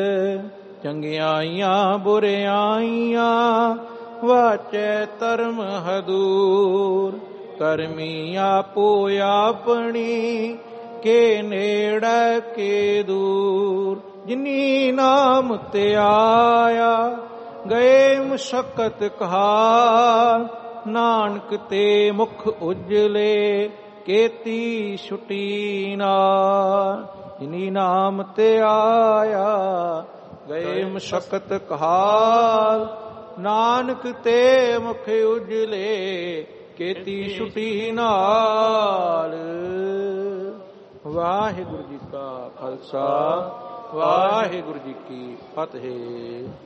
[SPEAKER 1] ਚੰਗਿਆਈਆਂ ਬੁਰਿਆਈਆਂ ਵਾਚੈ ਧਰਮ ਹਦੂਰ ਕਰਮੀ ਆਪੋ ਆਪਣੀ ਕੇ ਨੇੜੇ ਕੇ ਦੂਰ ਜਿਨੀ ਨਾਮ ਤੇ ਆਇਆ ਗਏ ਮੁਸ਼ਕਤ ਕਹਾ ਨਾਨਕ ਤੇ ਮੁਖ ਉਜਲੇ ਕੇਤੀ ਛੁਟੀ ਨਾ ਜਿਨੀ ਨਾਮ ਤੇ ਆਇਆ ਗਏ ਮੁਸ਼ਕਤ ਕਹਾਲ ਨਾਨਕ ਤੇ ਮੁਖ ਉਜਲੇ ਕੇਤੀ ਛੁਟੀ ਨਾਲ। ਵਾਹਿਗੁਰੂ ਜੀ ਕਾ ਖਾਲਸਾ ਵਾਹਿਗੁਰੂ ਜੀ ਕੀ ਫਤਿਹ।